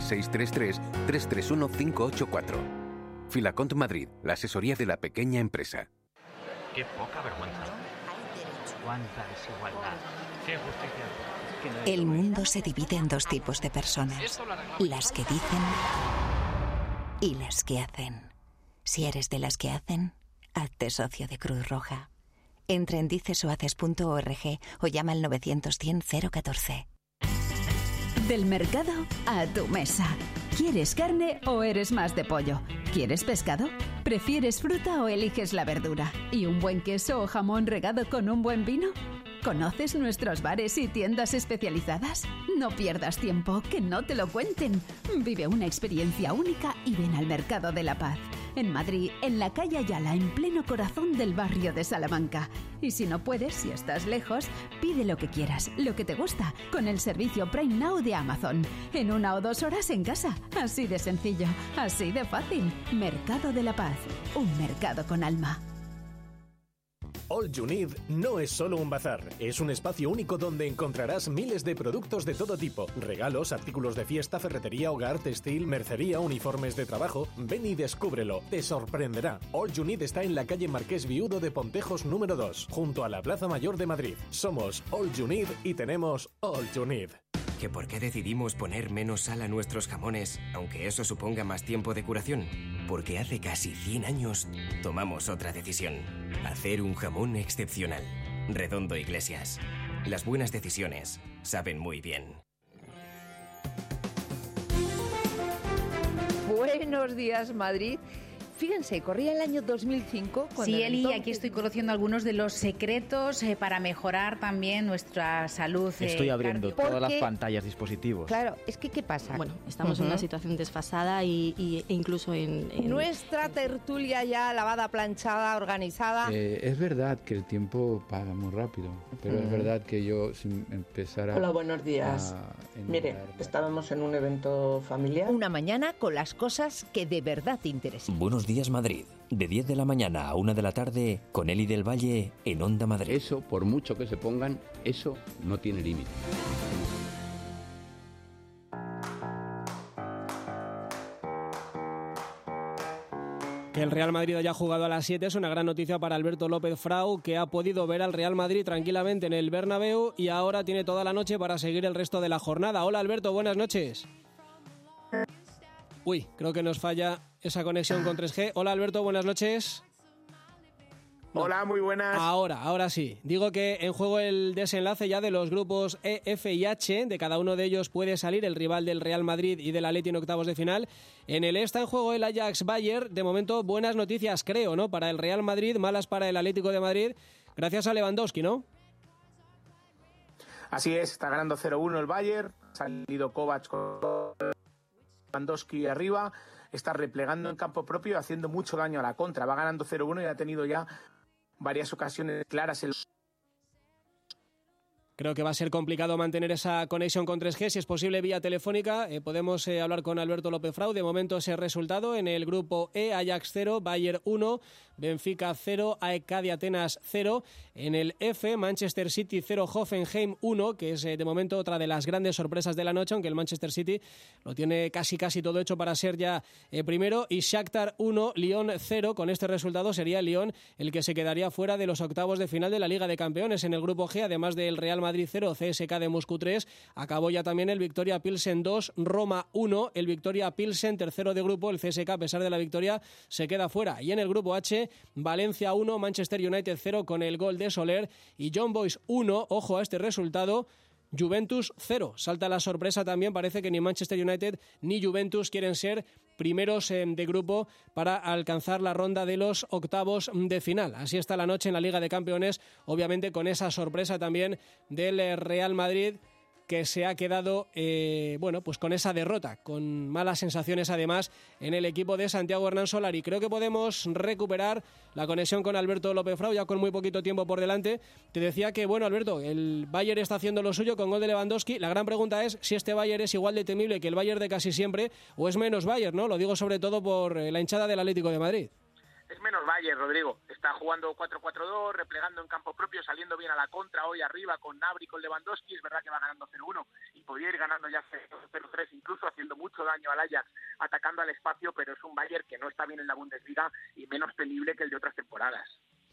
633-331-584. Filacont Madrid, la asesoría de la pequeña empresa. Qué poca vergüenza. Cuánta desigualdad. Qué justicia. El mundo se divide en dos tipos de personas: las que dicen y las que hacen. Si eres de las que hacen, hazte socio de Cruz Roja. Entra en dicesohaces.org o llama al 900-100-014. Del mercado a tu mesa. ¿Quieres carne o eres más de pollo? ¿Quieres pescado? ¿Prefieres fruta o eliges la verdura? ¿Y un buen queso o jamón regado con un buen vino? ¿Conoces nuestros bares y tiendas especializadas? No pierdas tiempo, que no te lo cuenten. Vive una experiencia única y ven al Mercado de la Paz. En Madrid, en la calle Ayala, en pleno corazón del barrio de Salamanca. Y si no puedes, si estás lejos, pide lo que quieras, lo que te gusta, con el servicio Prime Now de Amazon. En 1 o 2 horas en casa. Así de sencillo, así de fácil. Mercado de la Paz. Un mercado con alma. All You Need no es solo un bazar, es un espacio único donde encontrarás miles de productos de todo tipo: regalos, artículos de fiesta, ferretería, hogar, textil, mercería, uniformes de trabajo. Ven y descúbrelo, te sorprenderá. All You Need está en la calle Marqués Viudo de Pontejos número 2, junto a la Plaza Mayor de Madrid. Somos All You Need y tenemos All You Need. ¿Que por qué decidimos poner menos sal a nuestros jamones, aunque eso suponga más tiempo de curación? Porque hace casi 100 años tomamos otra decisión: hacer un jamón excepcional. Redondo Iglesias. Las buenas decisiones saben muy bien. Buenos días, Madrid. Fíjense, corría el año 2005. Sí, Eli, aquí estoy conociendo algunos de los secretos para mejorar también nuestra salud. Estoy abriendo todas las pantallas, dispositivos. Claro, es que ¿qué pasa? Bueno, estamos en una situación desfasada e incluso en... Nuestra tertulia ya lavada, planchada, organizada. Es verdad que el tiempo pasa muy rápido, pero es verdad que yo sin empezar a... Hola, buenos días. Mire, estábamos en un evento familiar. Una mañana con las cosas que de verdad te interesan. Buenos días, Madrid. De 10 de la mañana a 1 de la tarde con Eli del Valle en Onda Madrid. Eso, por mucho que se pongan, eso no tiene límite. Que el Real Madrid haya jugado a las 7 es una gran noticia para Alberto López Frau, que ha podido ver al Real Madrid tranquilamente en el Bernabéu y ahora tiene toda la noche para seguir el resto de la jornada. Hola, Alberto, buenas noches. Uy, creo que nos falla esa conexión con 3G. Hola, Alberto, buenas noches. No. Hola, muy buenas. Ahora sí. Digo que en juego el desenlace ya de los grupos E, F y H. De cada uno de ellos puede salir el rival del Real Madrid y del Atleti en octavos de final. En el E está en juego el Ajax Bayern. De momento, buenas noticias, creo, ¿no? Para el Real Madrid, malas para el Atlético de Madrid. Gracias a Lewandowski, ¿no? Así es, está ganando 0-1 el Bayern. Ha salido Kovac con Lewandowski arriba. Está replegando en campo propio, haciendo mucho daño a la contra. Va ganando 0-1 y ha tenido ya varias ocasiones claras. Creo que va a ser complicado mantener esa conexión con 3G. Si es posible, vía telefónica, podemos hablar con Alberto López Frau. De momento ese resultado en el grupo E: Ajax 0, Bayern 1, Benfica 0, AEK de Atenas 0. En el F, Manchester City 0, Hoffenheim 1, que es de momento otra de las grandes sorpresas de la noche, aunque el Manchester City lo tiene casi todo hecho para ser ya primero. Y Shakhtar 1, Lyon 0. Con este resultado sería Lyon el que se quedaría fuera de los octavos de final de la Liga de Campeones. En el grupo G, además del Real Madrid Madrid 0, CSKA de Moscú 3. Acabó ya también el Victoria Pilsen 2, Roma 1. El Victoria Pilsen, tercero de grupo. El CSKA, a pesar de la victoria, se queda fuera. Y en el grupo H, Valencia 1, Manchester United 0 con el gol de Soler. Y Young Boys 1, ojo a este resultado, Juventus 0. Salta la sorpresa también, parece que ni Manchester United ni Juventus quieren ser primeros de grupo para alcanzar la ronda de los octavos de final. Así está la noche en la Liga de Campeones, obviamente con esa sorpresa también del Real Madrid, que se ha quedado pues con esa derrota, con malas sensaciones además en el equipo de Santiago Hernán Solari. Creo que podemos recuperar la conexión con Alberto López Frau, ya con muy poquito tiempo por delante. Te decía que, bueno, Alberto, el Bayern está haciendo lo suyo con gol de Lewandowski. La gran pregunta es si este Bayern es igual de temible que el Bayern de casi siempre o es menos Bayern, ¿no? Lo digo sobre todo por la hinchada del Atlético de Madrid. Es menos Bayern, Rodrigo. Está jugando 4-4-2, replegando en campo propio, saliendo bien a la contra hoy arriba con Gnabry, con Lewandowski. Es verdad que va ganando 0-1 y podría ir ganando ya 0-3, incluso haciendo mucho daño al Ajax, atacando al espacio, pero es un Bayern que no está bien en la Bundesliga y menos temible que el de otras temporadas.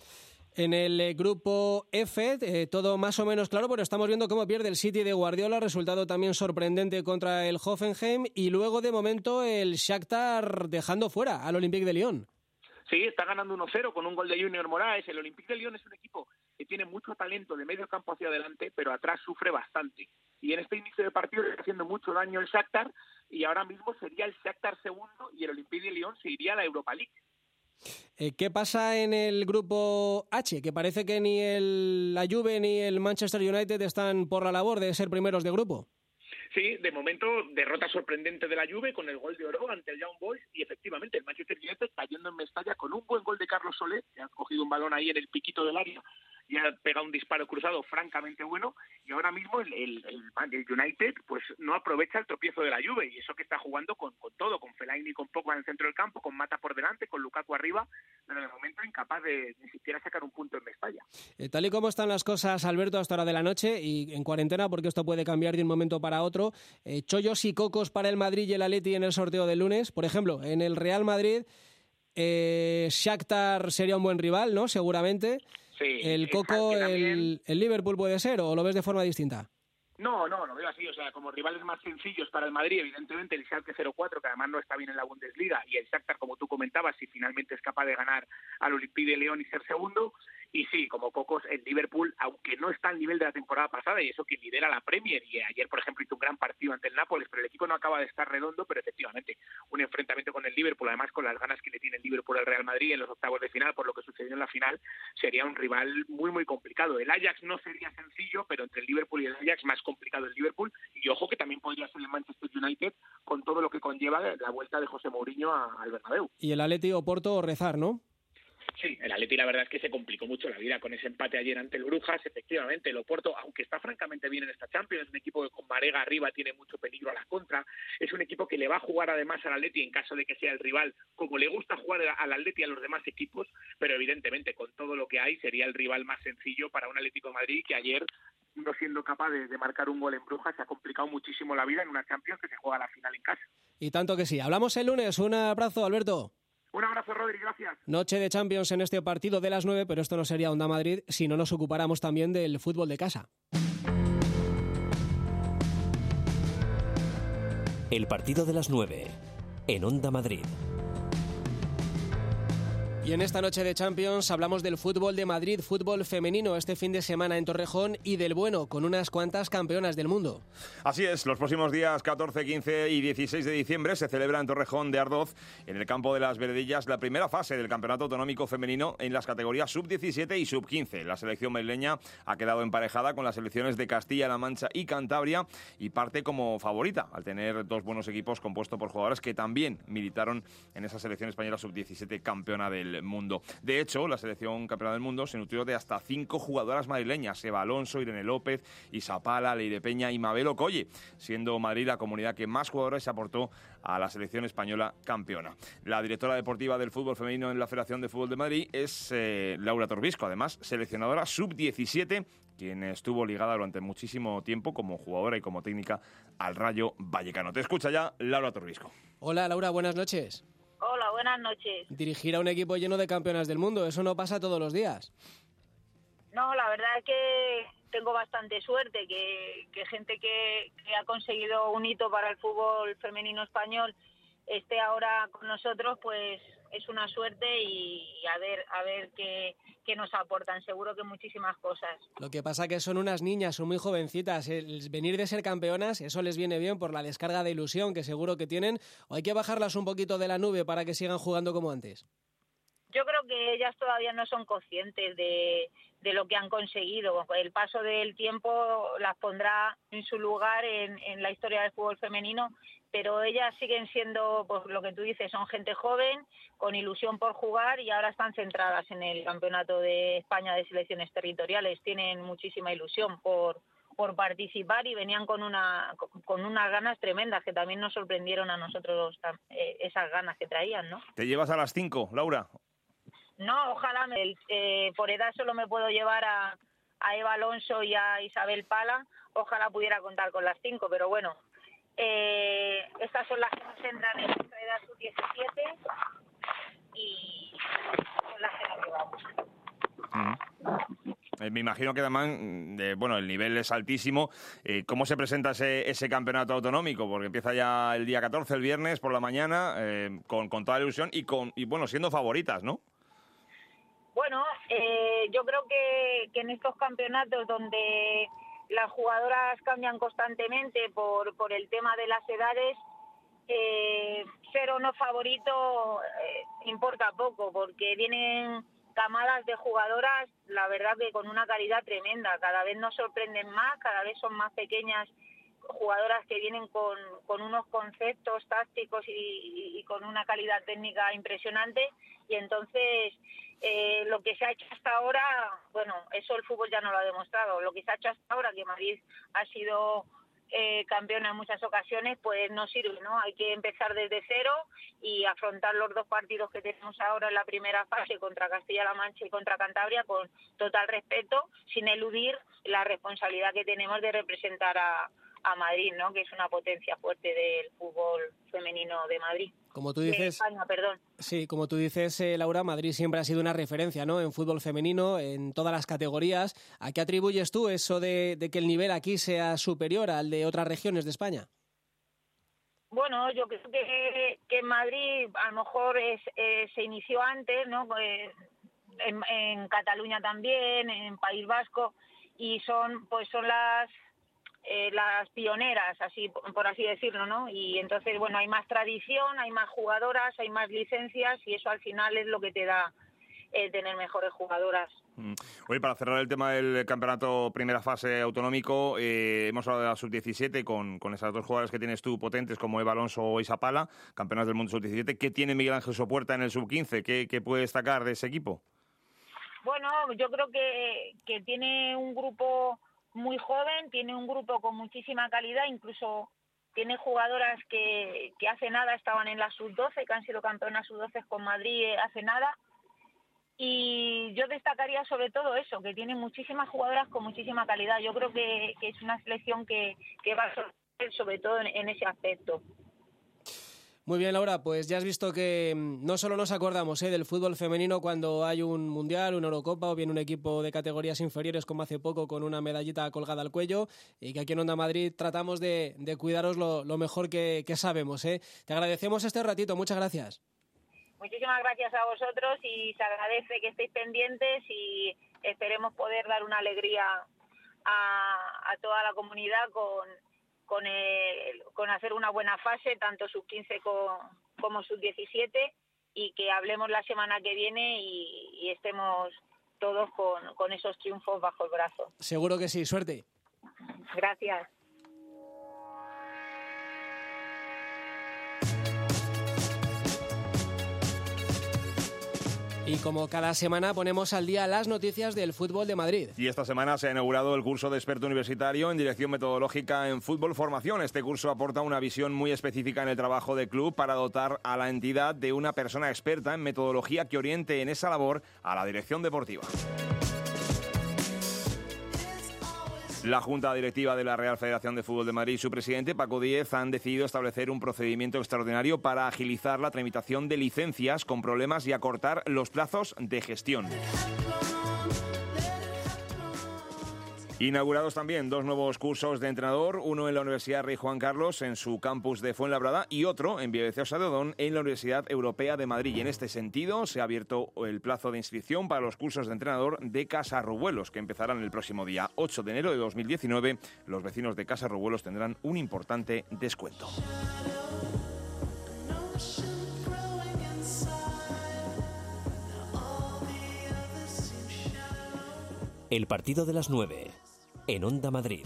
En el grupo F, todo más o menos claro, pero estamos viendo cómo pierde el City de Guardiola, resultado también sorprendente contra el Hoffenheim, y luego de momento el Shakhtar dejando fuera al Olympique de Lyon. Sí, está ganando 1-0 con un gol de Junior Moraes. El Olympique de Lyon es un equipo que tiene mucho talento de medio campo hacia adelante, pero atrás sufre bastante. Y en este inicio de partido está haciendo mucho daño el Shakhtar, y ahora mismo sería el Shakhtar segundo y el Olympique de Lyon se iría a la Europa League. ¿Qué pasa en el grupo H? Que parece que ni la Juve ni el Manchester United están por la labor de ser primeros de grupo. Sí, de momento derrota sorprendente de la Juve con el gol de oro ante el Young Boys, y efectivamente el Manchester United cayendo en Mestalla con un buen gol de Carlos Soler, que ha cogido un balón ahí en el piquito del área y ha pegado un disparo cruzado francamente bueno, y ahora mismo el United pues no aprovecha el tropiezo de la Juve, y eso que está jugando con todo, con Fellaini, con Pogba en el centro del campo, con Mata por delante, con Lukaku arriba, pero de momento incapaz de ni siquiera sacar un punto en Mestalla. Tal y como están las cosas, Alberto, hasta hora de la noche y en cuarentena, porque esto puede cambiar de un momento para otro, chollos y cocos para el Madrid y el Atleti en el sorteo del lunes. Por ejemplo, en el Real Madrid, Shakhtar sería un buen rival, ¿no? Seguramente. Sí, ¿El Coco, el Liverpool puede ser, o lo ves de forma distinta? No, lo veo así, o sea, como rivales más sencillos para el Madrid, evidentemente el Schalke 04, que además no está bien en la Bundesliga, y el Shakhtar, como tú comentabas, si finalmente es capaz de ganar al Olympique de Lyon y ser segundo. Y sí, como pocos, el Liverpool, aunque no está al nivel de la temporada pasada, y eso que lidera la Premier, y ayer, por ejemplo, hizo un gran partido ante el Nápoles, pero el equipo no acaba de estar redondo, pero efectivamente, un enfrentamiento con el Liverpool, además con las ganas que le tiene el Liverpool al Real Madrid en los octavos de final, por lo que sucedió en la final, sería un rival muy, muy complicado. El Ajax no sería sencillo, pero entre el Liverpool y el Ajax, más complicado el Liverpool, y ojo que también podría ser el Manchester United, con todo lo que conlleva la vuelta de José Mourinho al Bernabéu. Y el Atleti Oporto o rezar, ¿no? Sí, el Atleti la verdad es que se complicó mucho la vida con ese empate ayer ante el Brujas. Efectivamente, el Oporto, aunque está francamente bien en esta Champions, es un equipo que con Marega arriba tiene mucho peligro a la contra, es un equipo que le va a jugar además al Atleti en caso de que sea el rival, como le gusta jugar al Atleti y a los demás equipos, pero evidentemente con todo lo que hay sería el rival más sencillo para un Atlético de Madrid que ayer, no siendo capaz de marcar un gol en Brujas, se ha complicado muchísimo la vida en una Champions que se juega la final en casa. Y tanto que sí. Hablamos el lunes. Un abrazo, Alberto. Un abrazo, Rodri, gracias. Noche de Champions en este partido de las 9, pero esto no sería Onda Madrid si no nos ocupáramos también del fútbol de casa. El partido de las 9 en Onda Madrid. Y en esta noche de Champions hablamos del fútbol de Madrid, fútbol femenino este fin de semana en Torrejón, y del bueno, con unas cuantas campeonas del mundo. Así es, los próximos días 14, 15 y 16 de diciembre se celebra en Torrejón de Ardoz, en el campo de las Veredillas, la primera fase del Campeonato Autonómico Femenino en las categorías sub-17 y sub-15. La selección madrileña ha quedado emparejada con las selecciones de Castilla-La Mancha y Cantabria y parte como favorita, al tener dos buenos equipos compuestos por jugadoras que también militaron en esa selección española sub-17 campeona del mundo. De hecho, la selección campeona del mundo se nutrió de hasta 5 jugadoras madrileñas: Eva Alonso, Irene López, Isa Pala, Leire Peña y Mabel Ocolle, siendo Madrid la comunidad que más jugadores aportó a la selección española campeona. La directora deportiva del fútbol femenino en la Federación de Fútbol de Madrid es Laura Torbisco, además seleccionadora sub-17, quien estuvo ligada durante muchísimo tiempo como jugadora y como técnica al Rayo Vallecano. Te escucha ya Laura Torbisco. Hola Laura, buenas noches. Hola, buenas noches. Dirigir a un equipo lleno de campeonas del mundo, eso no pasa todos los días. No, la verdad es que tengo bastante suerte que gente que ha conseguido un hito para el fútbol femenino español esté ahora con nosotros, pues es una suerte y a ver qué nos aportan. Seguro que muchísimas cosas. Lo que pasa que son unas niñas, son muy jovencitas. El venir de ser campeonas, eso les viene bien por la descarga de ilusión que seguro que tienen. ¿O hay que bajarlas un poquito de la nube para que sigan jugando como antes? Yo creo que ellas todavía no son conscientes de lo que han conseguido. El paso del tiempo las pondrá en su lugar en la historia del fútbol femenino, pero ellas siguen siendo, pues lo que tú dices, son gente joven, con ilusión por jugar y ahora están centradas en el Campeonato de España de Selecciones Territoriales. Tienen muchísima ilusión por participar y venían con unas ganas tremendas que también nos sorprendieron a nosotros, esas ganas que traían, ¿no? ¿Te llevas a las 5, Laura? No, ojalá. Por edad solo me puedo llevar a Eva Alonso y a Isabel Pala. Ojalá pudiera contar con las 5, pero bueno. Estas son las que nos entran en nuestra edad sub-17 y son las que nos llevamos. Me imagino que además, el nivel es altísimo. ¿Cómo se presenta ese campeonato autonómico? Porque empieza ya el día 14, el viernes por la mañana, con toda la ilusión y siendo favoritas, ¿no? Bueno, yo creo que en estos campeonatos donde las jugadoras cambian constantemente por el tema de las edades, ser o no favorito importa poco, porque vienen camadas de jugadoras, la verdad que con una calidad tremenda. Cada vez nos sorprenden más, cada vez son más pequeñas jugadoras que vienen con unos conceptos tácticos y con una calidad técnica impresionante, y entonces lo que se ha hecho hasta ahora, bueno, eso el fútbol ya no lo ha demostrado. Lo que se ha hecho hasta ahora, que Madrid ha sido campeona en muchas ocasiones, pues no sirve, ¿no? Hay que empezar desde cero y afrontar los 2 partidos que tenemos ahora en la primera fase, contra Castilla-La Mancha y contra Cantabria, con total respeto, sin eludir la responsabilidad que tenemos de representar a Madrid, ¿no? Que es una potencia fuerte del fútbol femenino de Madrid. Como tú dices, de España, perdón. Sí, como tú dices, Laura, Madrid siempre ha sido una referencia, ¿no? En fútbol femenino, en todas las categorías. ¿A qué atribuyes tú eso de que el nivel aquí sea superior al de otras regiones de España? Bueno, yo creo que en Madrid a lo mejor se inició antes, ¿no? En Cataluña también, en País Vasco, y son las pioneras, así por así decirlo, ¿no? Y entonces, bueno, hay más tradición, hay más jugadoras, hay más licencias, y eso al final es lo que te da tener mejores jugadoras. Oye, para cerrar el tema del campeonato primera fase autonómico, hemos hablado de la sub-17 con esas 2 jugadoras que tienes tú potentes como Eva Alonso o Isa Pala, campeonas del mundo sub-17. ¿Qué tiene Miguel Ángel Sopuerta en el sub-15? ¿Qué puede destacar de ese equipo? Bueno, yo creo que tiene un grupo muy joven, tiene un grupo con muchísima calidad, incluso tiene jugadoras que hace nada estaban en la sub-12, que han sido campeonas sub-12 con Madrid hace nada, y yo destacaría sobre todo eso, que tiene muchísimas jugadoras con muchísima calidad. Yo creo que es una selección que va a sorprender sobre todo en ese aspecto. Muy bien, Laura, pues ya has visto que no solo nos acordamos del fútbol femenino cuando hay un Mundial, una Eurocopa o bien un equipo de categorías inferiores como hace poco con una medallita colgada al cuello, y que aquí en Onda Madrid tratamos de cuidaros lo mejor que sabemos. Te agradecemos este ratito, muchas gracias. Muchísimas gracias a vosotros y se agradece que estéis pendientes y esperemos poder dar una alegría a toda la comunidad con hacer una buena fase, tanto sub-15 como sub-17, y que hablemos la semana que viene y estemos todos con esos triunfos bajo el brazo. Seguro que sí, suerte. Gracias. Y como cada semana ponemos al día las noticias del fútbol de Madrid. Y esta semana se ha inaugurado el curso de experto universitario en dirección metodológica en fútbol formación. Este curso aporta una visión muy específica en el trabajo del club para dotar a la entidad de una persona experta en metodología que oriente en esa labor a la dirección deportiva. La Junta Directiva de la Real Federación de Fútbol de Madrid y su presidente, Paco Díez, han decidido establecer un procedimiento extraordinario para agilizar la tramitación de licencias con problemas y acortar los plazos de gestión. Inaugurados también 2 nuevos cursos de entrenador, uno en la Universidad Rey Juan Carlos, en su campus de Fuenlabrada, y otro en Villaviciosa de Odón, en la Universidad Europea de Madrid. Y en este sentido se ha abierto el plazo de inscripción para los cursos de entrenador de Casarrubuelos, que empezarán el próximo día 8 de enero de 2019. Los vecinos de Casarrubuelos tendrán un importante descuento. El partido de las 9, en Onda Madrid.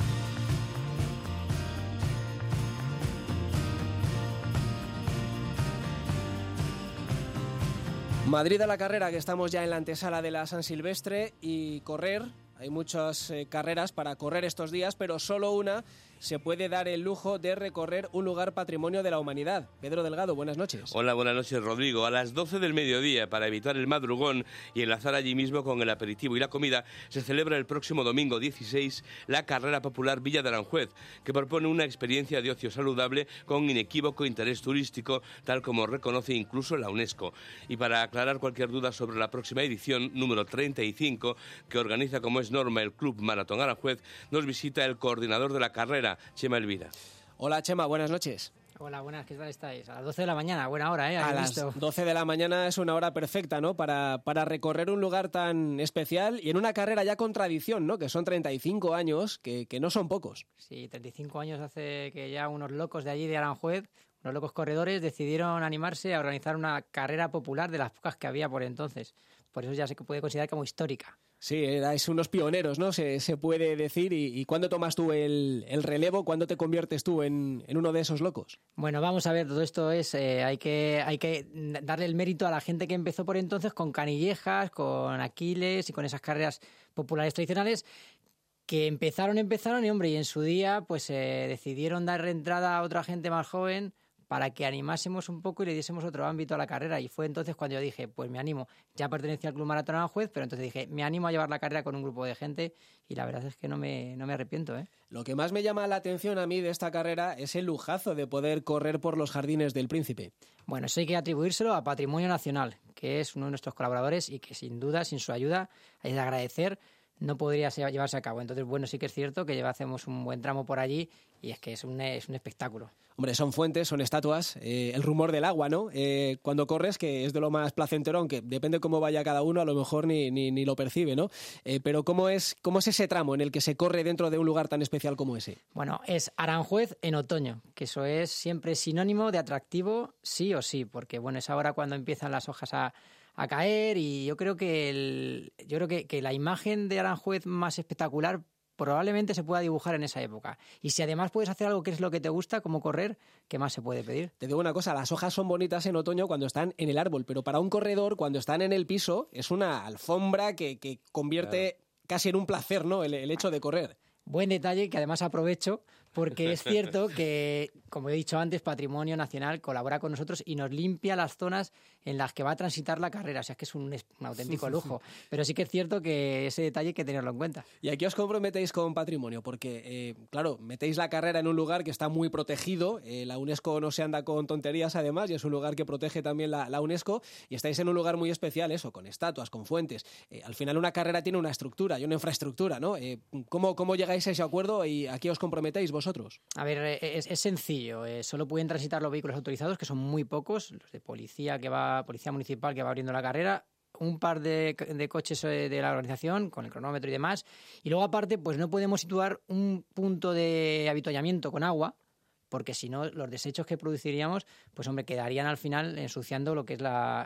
Madrid a la carrera, que estamos ya en la antesala de la San Silvestre, y correr. Hay muchas carreras para correr estos días, pero solo una se puede dar el lujo de recorrer un lugar patrimonio de la humanidad. Pedro Delgado, buenas noches. Hola, buenas noches, Rodrigo. A las 12 del mediodía, para evitar el madrugón y enlazar allí mismo con el aperitivo y la comida, se celebra el próximo domingo 16 la Carrera Popular Villa de Aranjuez, que propone una experiencia de ocio saludable con inequívoco interés turístico, tal como reconoce incluso la UNESCO. Y para aclarar cualquier duda sobre la próxima edición, número 35, que organiza como es norma el Club Maratón Aranjuez, nos visita el coordinador de la carrera, Chema Elvira. Hola, Chema, buenas noches. Hola, buenas, ¿qué tal estáis? A las 12 de la mañana, buena hora, ¿eh? A las 12 de la mañana es una hora perfecta, ¿no? Para recorrer un lugar tan especial y en una carrera ya con tradición, ¿no? Que son 35 años, que no son pocos. Sí, 35 años hace que ya unos locos de allí de Aranjuez, unos locos corredores, decidieron animarse a organizar una carrera popular de las pocas que había por entonces. Por eso ya se puede considerar como histórica. Sí, erais unos pioneros, ¿no? Se puede decir. ¿Y cuándo tomas tú el relevo? ¿Cuándo te conviertes tú en uno de esos locos? Bueno, vamos a ver, todo esto es... hay que darle el mérito a la gente que empezó por entonces con Canillejas, con Aquiles y con esas carreras populares tradicionales que empezaron y, hombre, y en su día pues decidieron dar entrada a otra gente más joven para que animásemos un poco y le diésemos otro ámbito a la carrera. Y fue entonces cuando yo dije, pues me animo. Ya pertenecía al Club Maratón Aranjuez, pero entonces dije, me animo a llevar la carrera con un grupo de gente y la verdad es que no me arrepiento, ¿eh? Lo que más me llama la atención a mí de esta carrera es el lujazo de poder correr por los Jardines del Príncipe. Bueno, eso hay que atribuírselo a Patrimonio Nacional, que es uno de nuestros colaboradores y que sin duda, sin su ayuda, hay de agradecer, no podría llevarse a cabo. Entonces, bueno, sí que es cierto que hacemos un buen tramo por allí y es que es un espectáculo. Hombre, son fuentes, son estatuas, el rumor del agua, ¿no? Cuando corres, que es de lo más placentero, aunque depende cómo vaya cada uno, a lo mejor ni lo percibe, ¿no? Pero ¿cómo es ese tramo en el que se corre dentro de un lugar tan especial como ese? Bueno, es Aranjuez en otoño, que eso es siempre sinónimo de atractivo, sí o sí, porque bueno, es ahora cuando empiezan las hojas a caer y yo creo que la imagen de Aranjuez más espectacular probablemente se pueda dibujar en esa época. Y si además puedes hacer algo que es lo que te gusta, como correr, ¿qué más se puede pedir? Te digo una cosa, las hojas son bonitas en otoño cuando están en el árbol, pero para un corredor, cuando están en el piso, es una alfombra que convierte casi en un placer, ¿no? El hecho de correr. Buen detalle, que además aprovecho, porque es cierto que, como he dicho antes, Patrimonio Nacional colabora con nosotros y nos limpia las zonas en las que va a transitar la carrera. O sea, que es un auténtico lujo. Pero sí que es cierto que ese detalle hay que tenerlo en cuenta. Y aquí os comprometéis con patrimonio, porque, claro, metéis la carrera en un lugar que está muy protegido. La UNESCO no se anda con tonterías, además, y es un lugar que protege también la UNESCO. Y estáis en un lugar muy especial, eso, con estatuas, con fuentes. Al final una carrera tiene una estructura y una infraestructura, ¿no? ¿Cómo llegáis a ese acuerdo y a qué os comprometéis vosotros? A ver, es sencillo. Solo pueden transitar los vehículos autorizados, que son muy pocos, los de policía municipal que va abriendo la carrera, un par de coches de la organización con el cronómetro y demás. Y luego, aparte, pues no podemos situar un punto de avituallamiento con agua, porque si no, los desechos que produciríamos, pues hombre, quedarían al final ensuciando lo que es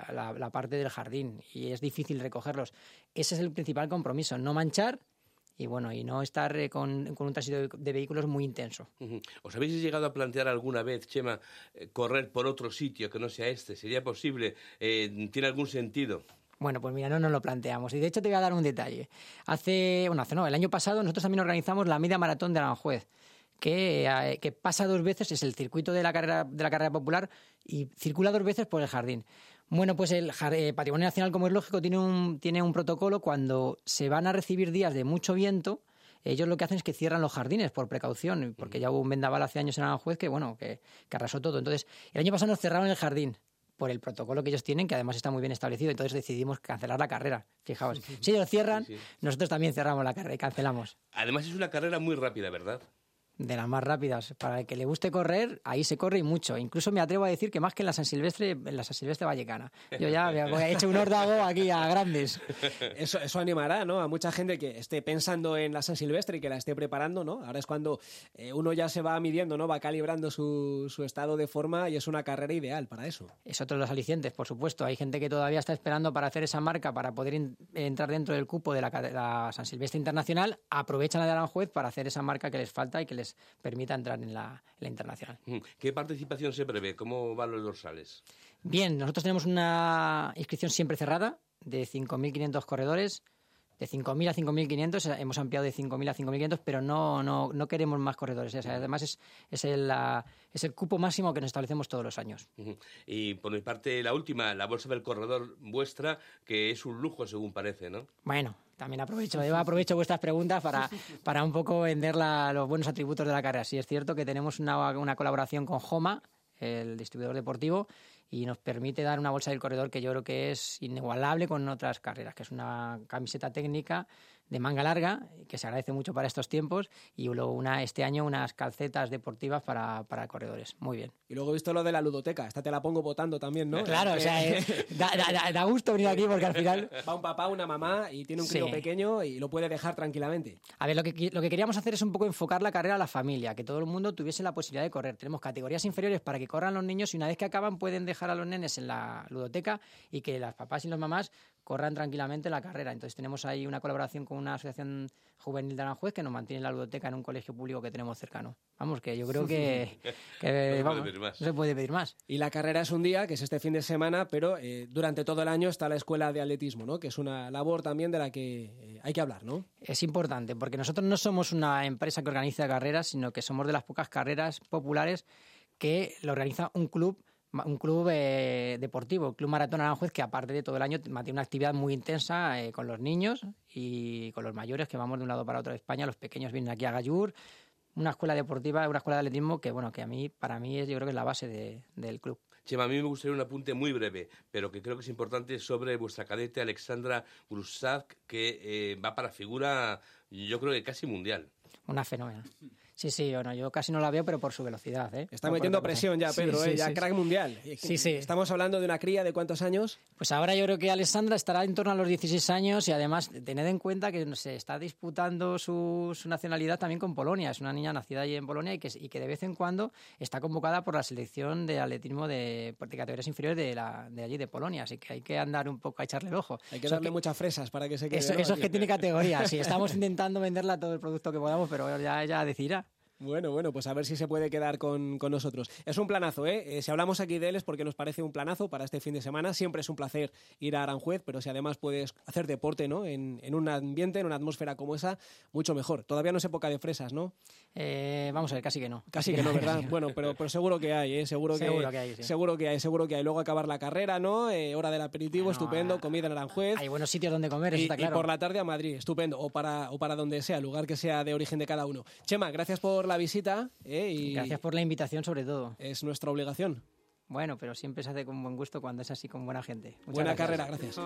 la parte del jardín y es difícil recogerlos. Ese es el principal compromiso, no manchar y bueno, y no estar con un tránsito de vehículos muy intenso. ¿Os habéis llegado a plantear alguna vez, Chema, correr por otro sitio que no sea este? ¿Sería posible? ¿Tiene algún sentido? Bueno, pues mira, no nos lo planteamos. Y de hecho te voy a dar un detalle. El año pasado nosotros también organizamos la media maratón de Aranjuez, que pasa 2 veces, es el circuito de la carrera popular y circula 2 veces por el jardín. Bueno, pues el Patrimonio Nacional, como es lógico, tiene un protocolo cuando se van a recibir días de mucho viento. Ellos lo que hacen es que cierran los jardines por precaución, porque ya hubo un vendaval hace años en Aranjuez que arrasó todo. Entonces, el año pasado nos cerraron el jardín por el protocolo que ellos tienen, que además está muy bien establecido. Entonces decidimos cancelar la carrera. Fijaos, si ellos cierran, nosotros también cerramos la carrera y cancelamos. Además es una carrera muy rápida, ¿verdad? De las más rápidas. Para el que le guste correr, ahí se corre y mucho. Incluso me atrevo a decir que más que en la San Silvestre vallecana. Yo ya me he hecho un órdago aquí a grandes. Eso animará, ¿no?, a mucha gente que esté pensando en la San Silvestre y que la esté preparando, ¿no? Ahora es cuando uno ya se va midiendo, ¿no?, va calibrando su estado de forma y es una carrera ideal para eso. Es otro de los alicientes, por supuesto. Hay gente que todavía está esperando para hacer esa marca, para poder entrar dentro del cupo de la San Silvestre Internacional. Aprovechan la de Aranjuez para hacer esa marca que les falta y que les permita entrar en la internacional. ¿Qué participación se prevé? ¿Cómo van los dorsales? Bien, nosotros tenemos una inscripción siempre cerrada de 5.500 corredores. De 5.000 a 5.500, hemos ampliado de 5.000 a 5.500, pero no queremos más corredores. O sea, además es el cupo máximo que nos establecemos todos los años. Y por mi parte, la última, la bolsa del corredor vuestra, que es un lujo según parece, ¿no? Bueno, también aprovecho vuestras preguntas para un poco vender los buenos atributos de la carrera. Sí, es cierto que tenemos una colaboración con Joma, el distribuidor deportivo, y nos permite dar una bolsa del corredor que yo creo que es inigualable con otras carreras, que es una camiseta técnica de manga larga, que se agradece mucho para estos tiempos, y luego este año unas calcetas deportivas para corredores. Muy bien. Y luego he visto lo de la ludoteca. Esta te la pongo votando también, ¿no? Claro, o sea, da gusto venir aquí porque al final... Va un papá, una mamá y tiene un crío pequeño y lo puede dejar tranquilamente. A ver, lo que queríamos hacer es un poco enfocar la carrera a la familia, que todo el mundo tuviese la posibilidad de correr. Tenemos categorías inferiores para que corran los niños y una vez que acaban pueden dejar a los nenes en la ludoteca y que las papás y las mamás corran tranquilamente la carrera. Entonces tenemos ahí una colaboración con una asociación juvenil de Aranjuez que nos mantiene la ludoteca en un colegio público que tenemos cercano. Vamos, que yo creo que no se puede pedir más. Y la carrera es un día, que es este fin de semana, pero durante todo el año está la escuela de atletismo, ¿no?, que es una labor también de la que hay que hablar, ¿no? Es importante, porque nosotros no somos una empresa que organiza carreras, sino que somos de las pocas carreras populares que lo organiza un club deportivo, el Club Maratón Aranjuez, que aparte de todo el año mantiene una actividad muy intensa con los niños y con los mayores, que vamos de un lado para otro de España. Los pequeños vienen aquí a Gallur. Una escuela deportiva, una escuela de atletismo que para mí yo creo que es la base del club. Chema, a mí me gustaría un apunte muy breve, pero que creo que es importante, sobre vuestra cadete Alexandra Grusak, que va para figura, yo creo que casi mundial. Una fenómena. Sí, yo casi no la veo, pero por su velocidad, ¿eh? Está metiendo presión ya, Pedro, ya crack mundial. Sí. Estamos hablando de una cría de ¿cuántos años? Pues ahora yo creo que Alessandra estará en torno a los 16 años y además tened en cuenta que se está disputando su nacionalidad también con Polonia. Es una niña nacida allí en Polonia y que de vez en cuando está convocada por la selección de atletismo de categorías inferiores de allí de Polonia. Así que hay que andar un poco a echarle el ojo. Hay que darle muchas fresas para que se quede. Eso es que tiene categoría. Sí, estamos intentando venderla todo el producto que podamos, pero ya decidirá. Bueno, pues a ver si se puede quedar con nosotros. Es un planazo, ¿eh? Si hablamos aquí de él es porque nos parece un planazo para este fin de semana. Siempre es un placer ir a Aranjuez, pero si además puedes hacer deporte, ¿no?, en un ambiente, en una atmósfera como esa, mucho mejor. Todavía no es época de fresas, ¿no? Vamos a ver, casi que no. Casi que no, ¿verdad? Bueno, pero seguro que hay, ¿eh? Seguro que hay, sí. Seguro que hay. Luego acabar la carrera, ¿no? Hora del aperitivo, estupendo, comida en Aranjuez. Hay buenos sitios donde comer, eso está claro. Y por la tarde a Madrid, estupendo. O para donde sea, lugar que sea de origen de cada uno. Chema, gracias por la visita. Y gracias por la invitación, sobre todo. Es nuestra obligación. Bueno, pero siempre se hace con buen gusto cuando es así, con buena gente. Buena carrera, gracias.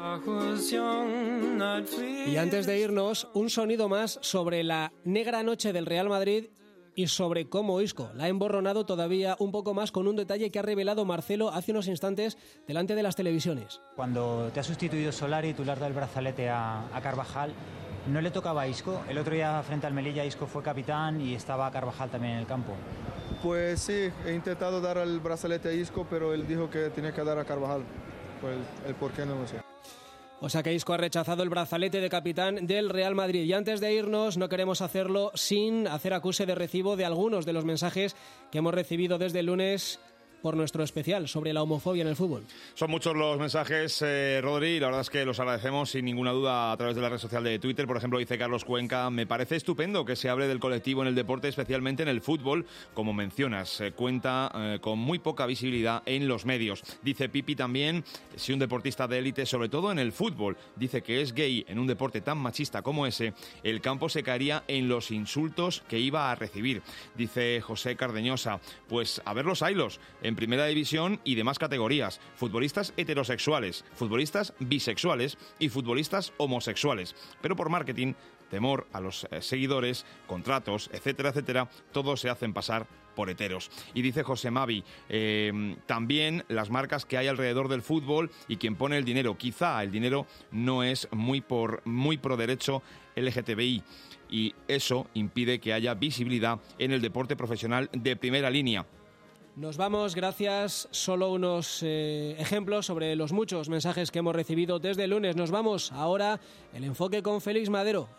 Y antes de irnos, un sonido más sobre la negra noche del Real Madrid y sobre cómo Isco la ha emborronado todavía un poco más con un detalle que ha revelado Marcelo hace unos instantes delante de las televisiones. Cuando te ha sustituido Solari, tú le has dado el brazalete a Carvajal. No le tocaba a Isco. El otro día frente al Melilla, Isco fue capitán y estaba Carvajal también en el campo. Pues sí, he intentado dar el brazalete a Isco, pero él dijo que tenía que dar a Carvajal. Pues el por qué no lo sé. O sea que Isco ha rechazado el brazalete de capitán del Real Madrid. Y antes de irnos, no queremos hacerlo sin hacer acuse de recibo de algunos de los mensajes que hemos recibido desde el lunes por nuestro especial sobre la homofobia en el fútbol. Son muchos los mensajes, Rodri, y la verdad es que los agradecemos sin ninguna duda a través de la red social de Twitter. Por ejemplo, dice Carlos Cuenca: me parece estupendo que se hable del colectivo en el deporte, especialmente en el fútbol, como mencionas, cuenta con muy poca visibilidad en los medios. Dice Pipi también: si un deportista de élite, sobre todo en el fútbol, dice que es gay en un deporte tan machista como ese, el campo se caería en los insultos que iba a recibir. Dice José Cardeñosa: pues a ver los ailos, en primera división y demás categorías, futbolistas heterosexuales, futbolistas bisexuales y futbolistas homosexuales. Pero por marketing, temor a los seguidores, contratos, etcétera, etcétera, todos se hacen pasar por heteros. Y dice José Mavi, también las marcas que hay alrededor del fútbol y quien pone el dinero. Quizá el dinero no es muy pro derecho LGTBI y eso impide que haya visibilidad en el deporte profesional de primera línea. Nos vamos, gracias. Solo unos ejemplos sobre los muchos mensajes que hemos recibido desde el lunes. Nos vamos ahora, el enfoque con Félix Madero.